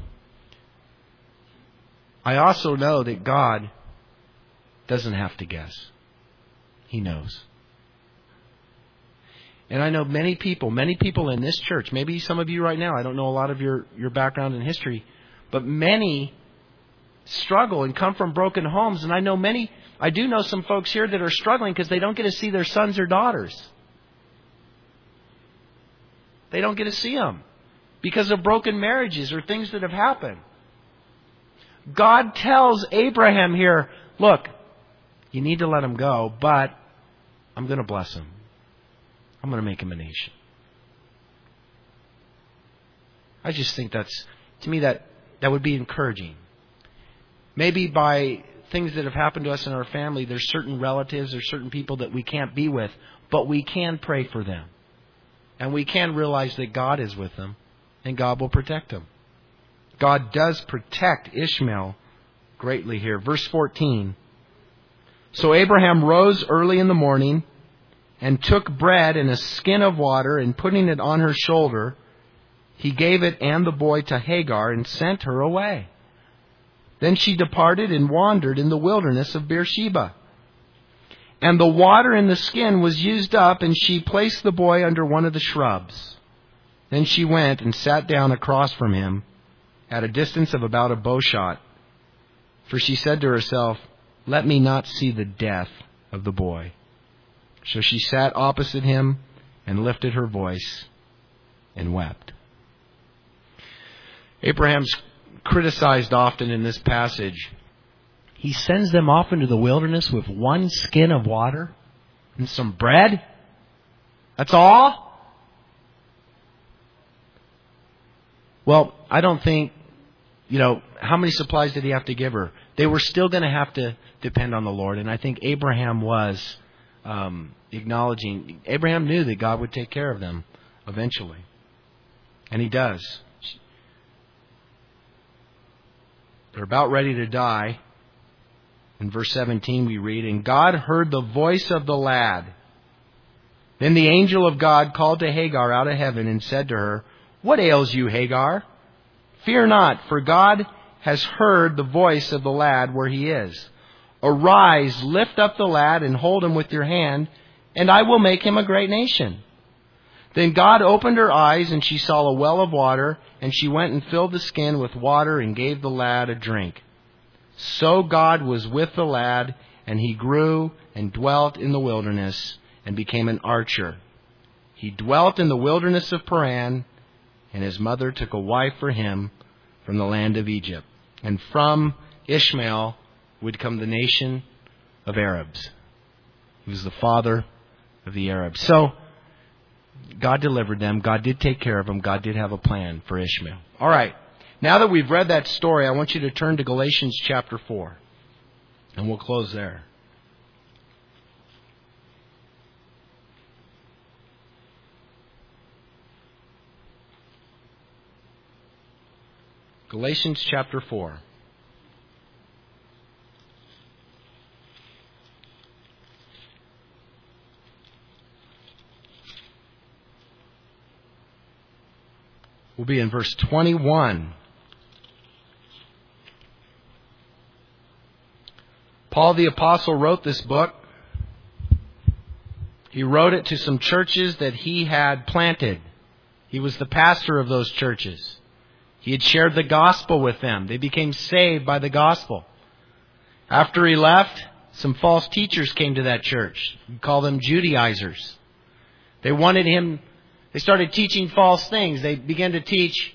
also know that God doesn't have to guess. He knows. And I know many people in this church, maybe some of you right now, I don't know a lot of your background and history, but many struggle and come from broken homes. And I do know some folks here that are struggling because they don't get to see their sons or daughters. They don't get to see them because of broken marriages or things that have happened. God tells Abraham here, look, you need to let him go, but I'm going to bless him. I'm going to make him a nation. I just think to me that would be encouraging. Maybe by things that have happened to us in our family, there's certain relatives or certain people that we can't be with, but we can pray for them. And we can realize that God is with them and God will protect them. God does protect Ishmael greatly here. Verse 14. So Abraham rose early in the morning and took bread and a skin of water, and putting it on her shoulder, he gave it and the boy to Hagar and sent her away. Then she departed and wandered in the wilderness of Beersheba. And the water in the skin was used up, and she placed the boy under one of the shrubs. Then she went and sat down across from him at a distance of about a bowshot. For she said to herself, let me not see the death of the boy. So she sat opposite him and lifted her voice and wept. Abraham's criticized often in this passage. He sends them off into the wilderness with one skin of water and some bread. That's all? Well, I don't think, how many supplies did he have to give her? They were still going to have to depend on the Lord. And I think Abraham was acknowledging, Abraham knew that God would take care of them eventually. And he does. They're about ready to die. In verse 17 we read, and God heard the voice of the lad. Then the angel of God called to Hagar out of heaven and said to her, what ails you, Hagar? Fear not, for God has heard the voice of the lad where he is. Arise, lift up the lad and hold him with your hand, and I will make him a great nation. Then God opened her eyes, and she saw a well of water, and she went and filled the skin with water and gave the lad a drink. So God was with the lad, and he grew and dwelt in the wilderness and became an archer. He dwelt in the wilderness of Paran, and his mother took a wife for him from the land of Egypt. And from Ishmael would come the nation of Arabs. He was the father of the Arabs. So God delivered them. God did take care of them. God did have a plan for Ishmael. All right. Now that we've read that story, I want you to turn to Galatians chapter 4. And we'll close there. Galatians chapter 4. We'll be in verse 21. Paul the Apostle wrote this book. He wrote it to some churches that he had planted. He was the pastor of those churches. He had shared the gospel with them. They became saved by the gospel. After he left, some false teachers came to that church. We call them Judaizers. They wanted him. They started teaching false things. They began to teach,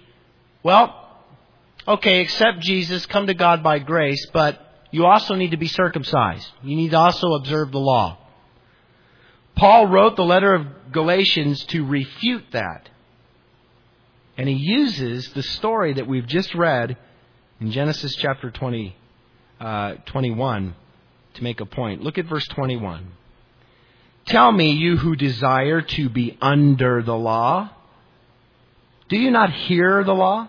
accept Jesus, come to God by grace, but you also need to be circumcised. You need to also observe the law. Paul wrote the letter of Galatians to refute that. And he uses the story that we've just read in Genesis chapter 21 to make a point. Look at verse 21. Tell me, you who desire to be under the law, do you not hear the law?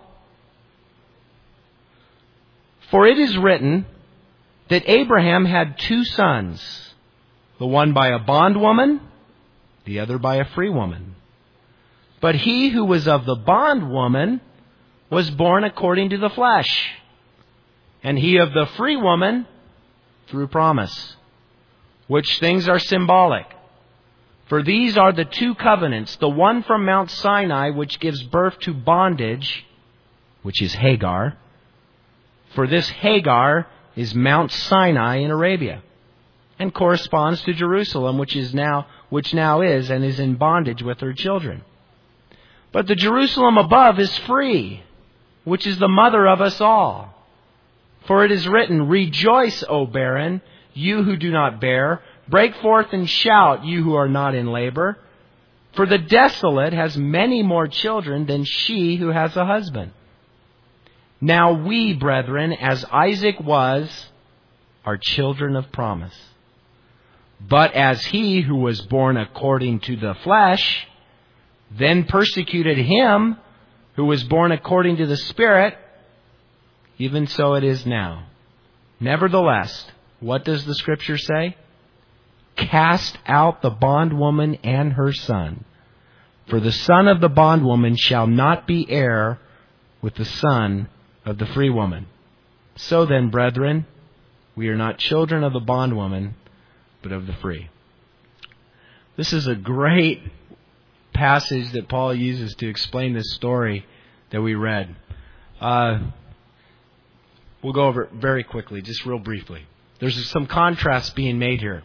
For it is written that Abraham had two sons, the one by a bondwoman, the other by a free woman. But he who was of the bondwoman was born according to the flesh, and he of the free woman through promise. Which things are symbolic? For these are the two covenants, the one from Mount Sinai, which gives birth to bondage, which is Hagar. For this Hagar is Mount Sinai in Arabia, and corresponds to Jerusalem, which now is and is in bondage with her children. But the Jerusalem above is free, which is the mother of us all. For it is written, Rejoice, O barren, you who do not bear. Break forth and shout, you who are not in labor. For the desolate has many more children than she who has a husband. Now we, brethren, as Isaac was, are children of promise. But as he who was born according to the flesh then persecuted him who was born according to the Spirit, even so it is now. Nevertheless, what does the Scripture say? Cast out the bondwoman and her son, for the son of the bondwoman shall not be heir with the son of the free woman. So then, brethren, we are not children of the bondwoman, but of the free. This is a great passage that Paul uses to explain this story that we read. We'll go over it very quickly, just real briefly. There's some contrast being made here.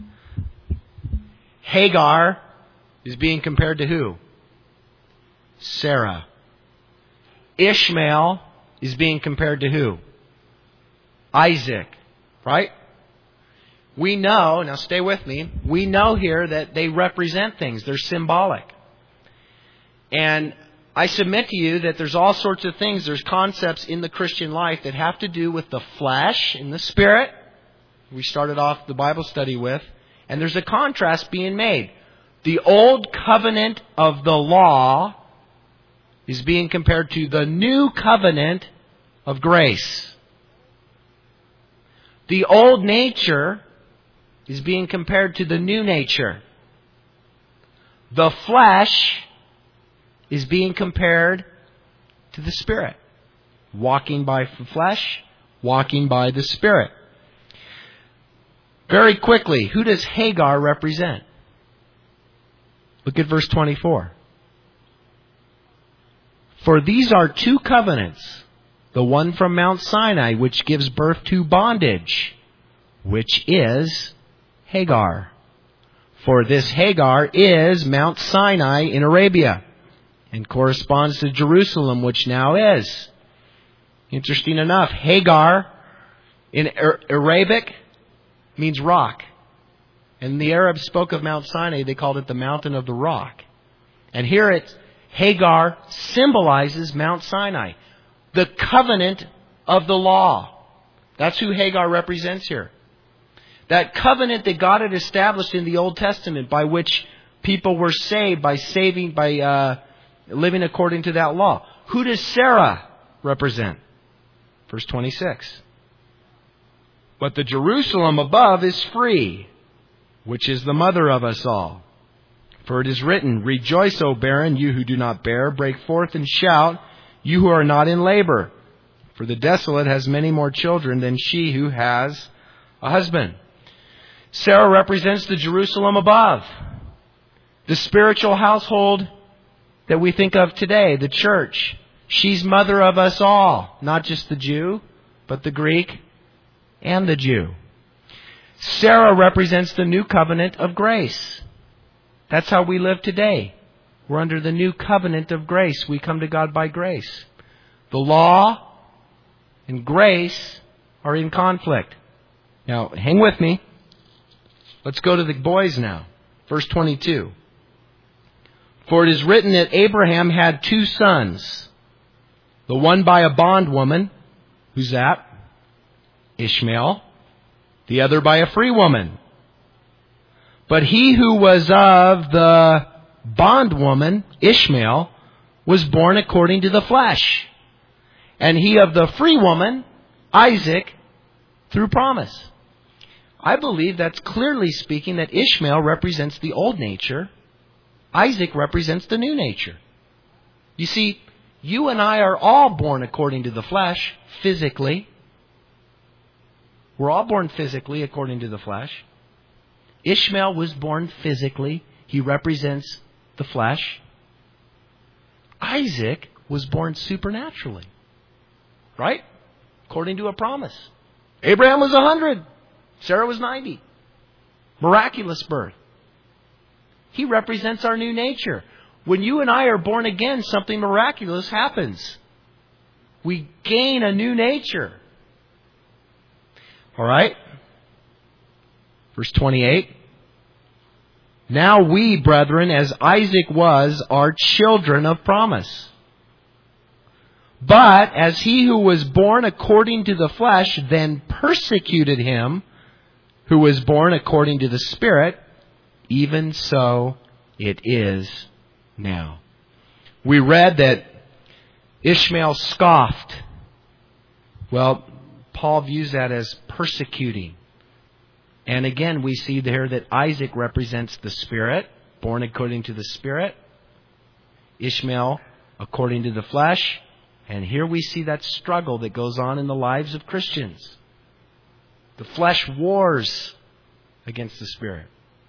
Hagar is being compared to who? Sarah. Ishmael is being compared to who? Isaac. Right? We know, now stay with me, we know here that they represent things. They're symbolic. And I submit to you that there's all sorts of things, there's concepts in the Christian life that have to do with the flesh and the spirit. We started off the Bible study with. And there's a contrast being made. The old covenant of the law is being compared to the new covenant of grace. The old nature is being compared to the new nature. The flesh is being compared to the Spirit. Walking by the flesh, walking by the Spirit. Very quickly, who does Hagar represent? Look at verse 24. For these are two covenants, the one from Mount Sinai, which gives birth to bondage, which is Hagar. For this Hagar is Mount Sinai in Arabia, and corresponds to Jerusalem, which now is. Interesting enough, Hagar in Arabic means rock. And the Arabs spoke of Mount Sinai, they called it the mountain of the rock. And here Hagar symbolizes Mount Sinai, the covenant of the law. That's who Hagar represents here. That covenant that God had established in the Old Testament by which people were saved by living according to that law. Who does Sarah represent? Verse 26. But the Jerusalem above is free, which is the mother of us all. For it is written, Rejoice, O barren, you who do not bear. Break forth and shout, you who are not in labor. For the desolate has many more children than she who has a husband. Sarah represents the Jerusalem above. The spiritual household that we think of today, the church. She's mother of us all. Not just the Jew, but the Greek and the Jew. Sarah represents the new covenant of grace. That's how we live today. We're under the new covenant of grace. We come to God by grace. The law and grace are in conflict. Now, hang with me. Let's go to the boys now. Verse 22. For it is written that Abraham had two sons. The one by a bondwoman. Who's that? Ishmael. The other by a free woman. But he who was of the bondwoman, Ishmael, was born according to the flesh. And he of the free woman, Isaac, through promise. I believe that's clearly speaking that Ishmael represents the old nature Isaac represents the new nature. You see, you and I are all born according to the flesh, physically. We're all born physically according to the flesh. Ishmael was born physically. He represents the flesh. Isaac was born supernaturally. Right? According to a promise. Abraham was 100. Sarah was 90. Miraculous birth. He represents our new nature. When you and I are born again, something miraculous happens. We gain a new nature. All right? Verse 28. Now we, brethren, as Isaac was, are children of promise. But as he who was born according to the flesh then persecuted him who was born according to the Spirit, even so it is now. We read that Ishmael scoffed. Well, Paul views that as persecuting. And again, we see there that Isaac represents the Spirit, born according to the Spirit. Ishmael according to the flesh. And here we see that struggle that goes on in the lives of Christians. The flesh wars against the Spirit.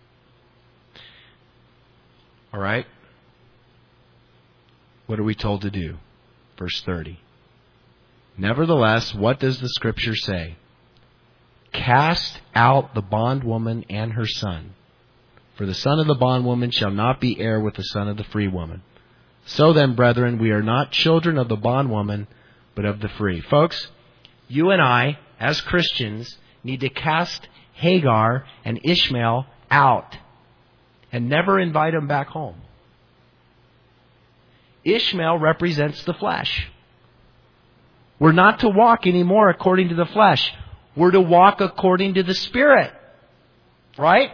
All right? What are we told to do? Verse 30. Nevertheless, what does the Scripture say? Cast out the bondwoman and her son. For the son of the bondwoman shall not be heir with the son of the free woman. So then, brethren, we are not children of the bondwoman, but of the free. Folks, you and I, as Christians, need to cast Hagar and Ishmael out and never invite them back home. Ishmael represents the flesh. We're not to walk anymore according to the flesh. We're to walk according to the Spirit. Right?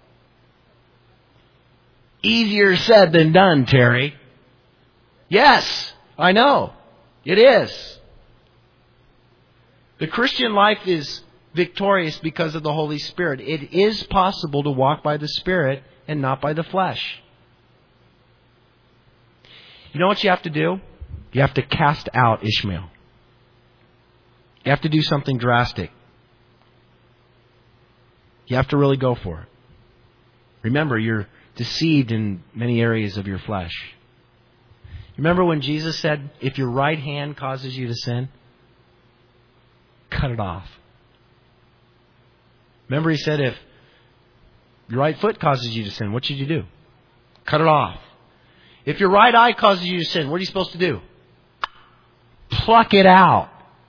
Easier said than done, Terry. Yes, I know. It is. The Christian life is victorious because of the Holy Spirit. It is possible to walk by the Spirit and not by the flesh. You know what you have to do? You have to cast out Ishmael. You have to do something drastic. You have to really go for it. Remember, you're deceived in many areas of your flesh. Remember when Jesus said, if your right hand causes you to sin, cut it off. Remember he said, if your right foot causes you to sin, what should you do? Cut it off. If your right eye causes you to sin, what are you supposed to do? Pluck it out.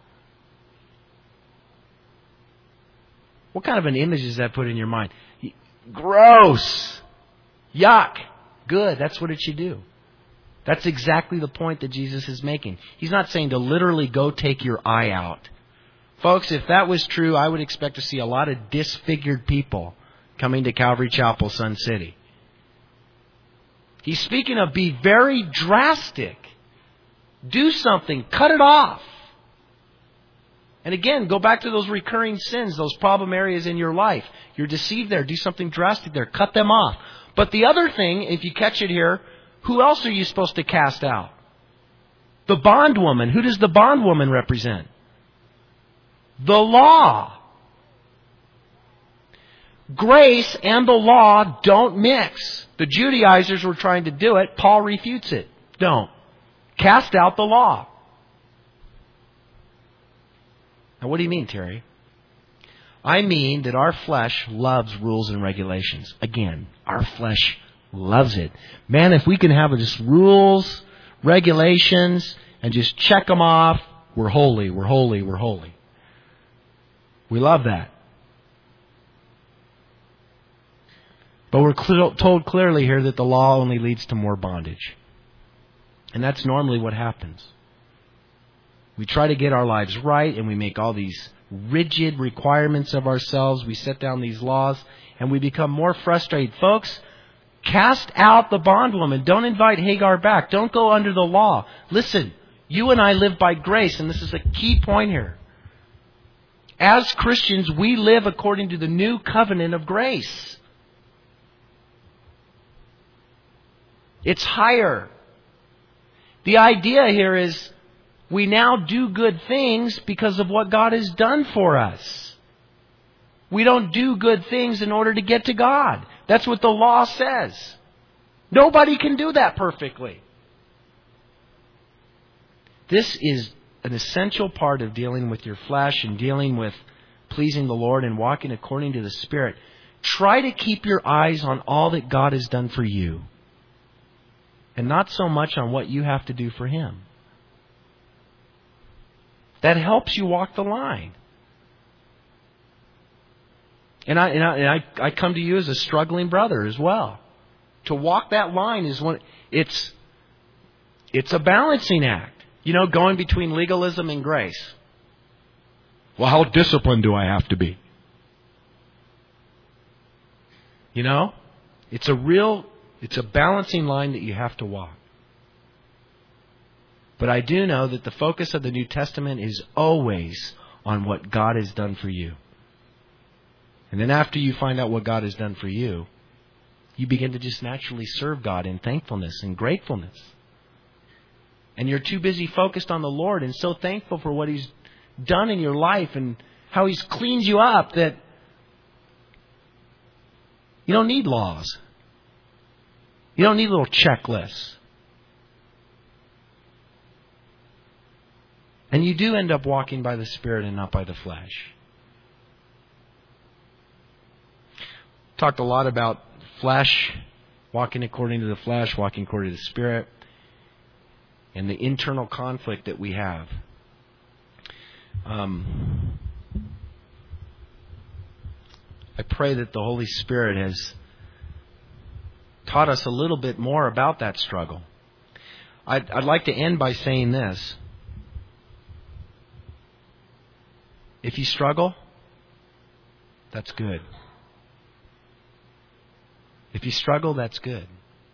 What kind of an image does that put in your mind? Gross. Yuck. Good. That's what it should do. That's exactly the point that Jesus is making. He's not saying to literally go take your eye out. Folks, if that was true, I would expect to see a lot of disfigured people coming to Calvary Chapel, Sun City. He's speaking of be very drastic. Do something. Cut it off. And again, go back to those recurring sins, those problem areas in your life. You're deceived there. Do something drastic there. Cut them off. But the other thing, if you catch it here, who else are you supposed to cast out? The bondwoman. Who does the bondwoman represent? The law. Grace and the law don't mix. The Judaizers were trying to do it. Paul refutes it. Don't. Cast out the law. Now, what do you mean, Terry? I mean that our flesh loves rules and regulations. Again, our flesh loves it. Man, if we can have just rules, regulations, and just check them off, we're holy, we're holy, we're holy. We love that. But we're told clearly here that the law only leads to more bondage. And that's normally what happens. We try to get our lives right, and we make all these rigid requirements of ourselves. We set down these laws, and we become more frustrated. Folks, cast out the bondwoman. Don't invite Hagar back. Don't go under the law. Listen, you and I live by grace, and this is a key point here. As Christians, we live according to the new covenant of grace. It's higher. The idea here is we now do good things because of what God has done for us. We don't do good things in order to get to God. That's what the law says. Nobody can do that perfectly. This is an essential part of dealing with your flesh and dealing with pleasing the Lord and walking according to the Spirit. Try to keep your eyes on all that God has done for you, and not so much on what you have to do for Him. That helps you walk the line. And I come to you as a struggling brother as well. To walk that line is it's a balancing act. Going between legalism and grace. Well, how disciplined do I have to be? It's a balancing line that you have to walk. But I do know that the focus of the New Testament is always on what God has done for you. And then after you find out what God has done for you, you begin to just naturally serve God in thankfulness and gratefulness. And you're too busy focused on the Lord and so thankful for what He's done in your life and how He's cleaned you up that you don't need laws. You don't need little checklists. And you do end up walking by the Spirit and not by the flesh. Talked a lot about flesh, walking according to the flesh, walking according to the Spirit, and the internal conflict that we have. I pray that the Holy Spirit has taught us a little bit more about that struggle. I'd like to end by saying this. If you struggle, that's good. If you struggle, that's good.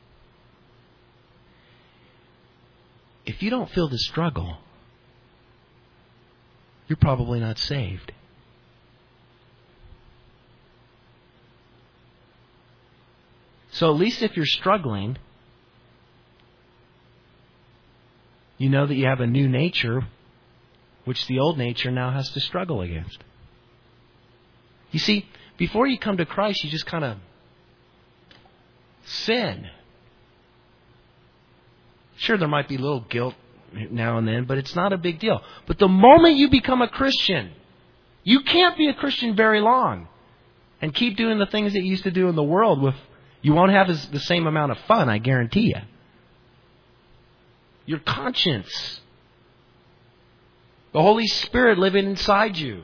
If you don't feel the struggle, you're probably not saved. So at least if you're struggling, you know that you have a new nature, which the old nature now has to struggle against. You see, before you come to Christ, you just kind of sin. Sure, there might be a little guilt now and then, but it's not a big deal. But the moment you become a Christian, you can't be a Christian very long and keep doing the things that you used to do in the world. You won't have the same amount of fun, I guarantee you. Your conscience, the Holy Spirit living inside you.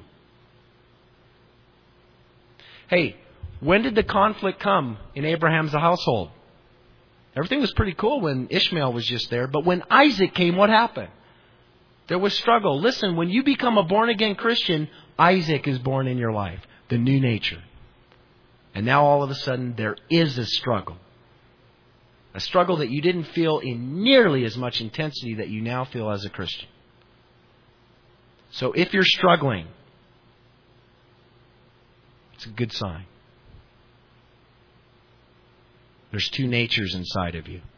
Hey, when did the conflict come in Abraham's household? Everything was pretty cool when Ishmael was just there. But when Isaac came, what happened? There was struggle. Listen, when you become a born-again Christian, Isaac is born in your life. The new nature. And now all of a sudden there is a struggle. A struggle that you didn't feel in nearly as much intensity that you now feel as a Christian. So if you're struggling, it's a good sign. There's two natures inside of you.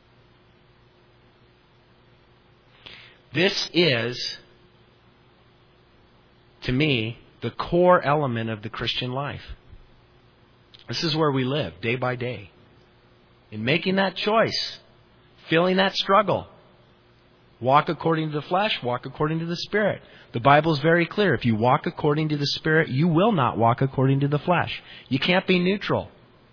This is, to me, the core element of the Christian life. This is where we live, day by day. In making that choice, feeling that struggle. Walk according to the flesh, walk according to the Spirit. The Bible is very clear. If you walk according to the Spirit, you will not walk according to the flesh. You can't be neutral.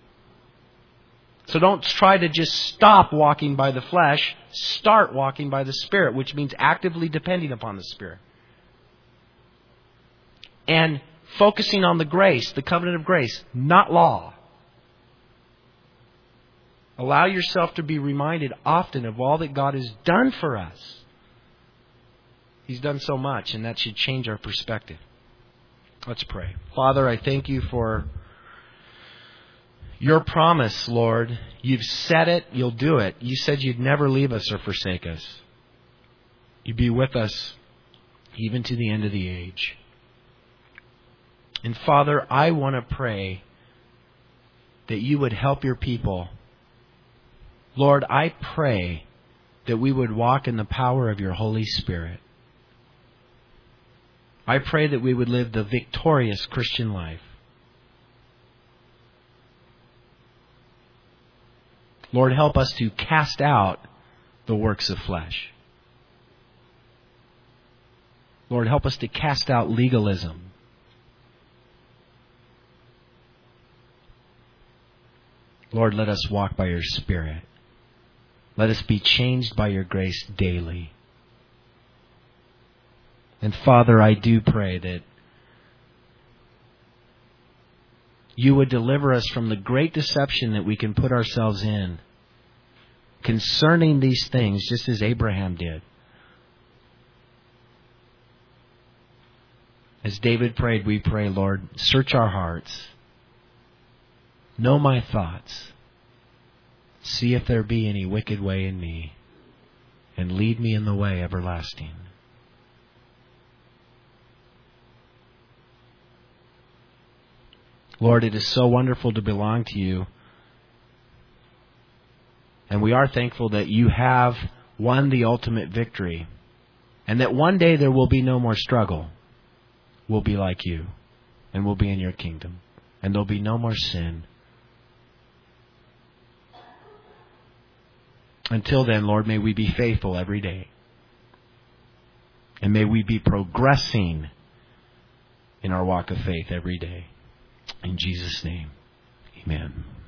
So don't try to just stop walking by the flesh. Start walking by the Spirit, which means actively depending upon the Spirit. And focusing on the grace, the covenant of grace, not law. Allow yourself to be reminded often of all that God has done for us. He's done so much, and that should change our perspective. Let's pray. Father, I thank you for your promise, Lord. You've said it, you'll do it. You said you'd never leave us or forsake us. You'd be with us even to the end of the age. And Father, I want to pray that you would help your people Lord, I pray that we would walk in the power of your Holy Spirit. I pray that we would live the victorious Christian life. Lord, help us to cast out the works of flesh. Lord, help us to cast out legalism. Lord, let us walk by your Spirit. Let us be changed by your grace daily. And Father, I do pray that you would deliver us from the great deception that we can put ourselves in concerning these things, just as Abraham did. As David prayed, we pray, Lord, search our hearts. Know my thoughts. See if there be any wicked way in me, and lead me in the way everlasting. Lord, it is so wonderful to belong to you. And we are thankful that you have won the ultimate victory. And that one day there will be no more struggle. We'll be like you. And we'll be in your kingdom. And there'll be no more sin. Until then, Lord, may we be faithful every day. And may we be progressing in our walk of faith every day. In Jesus' name, amen.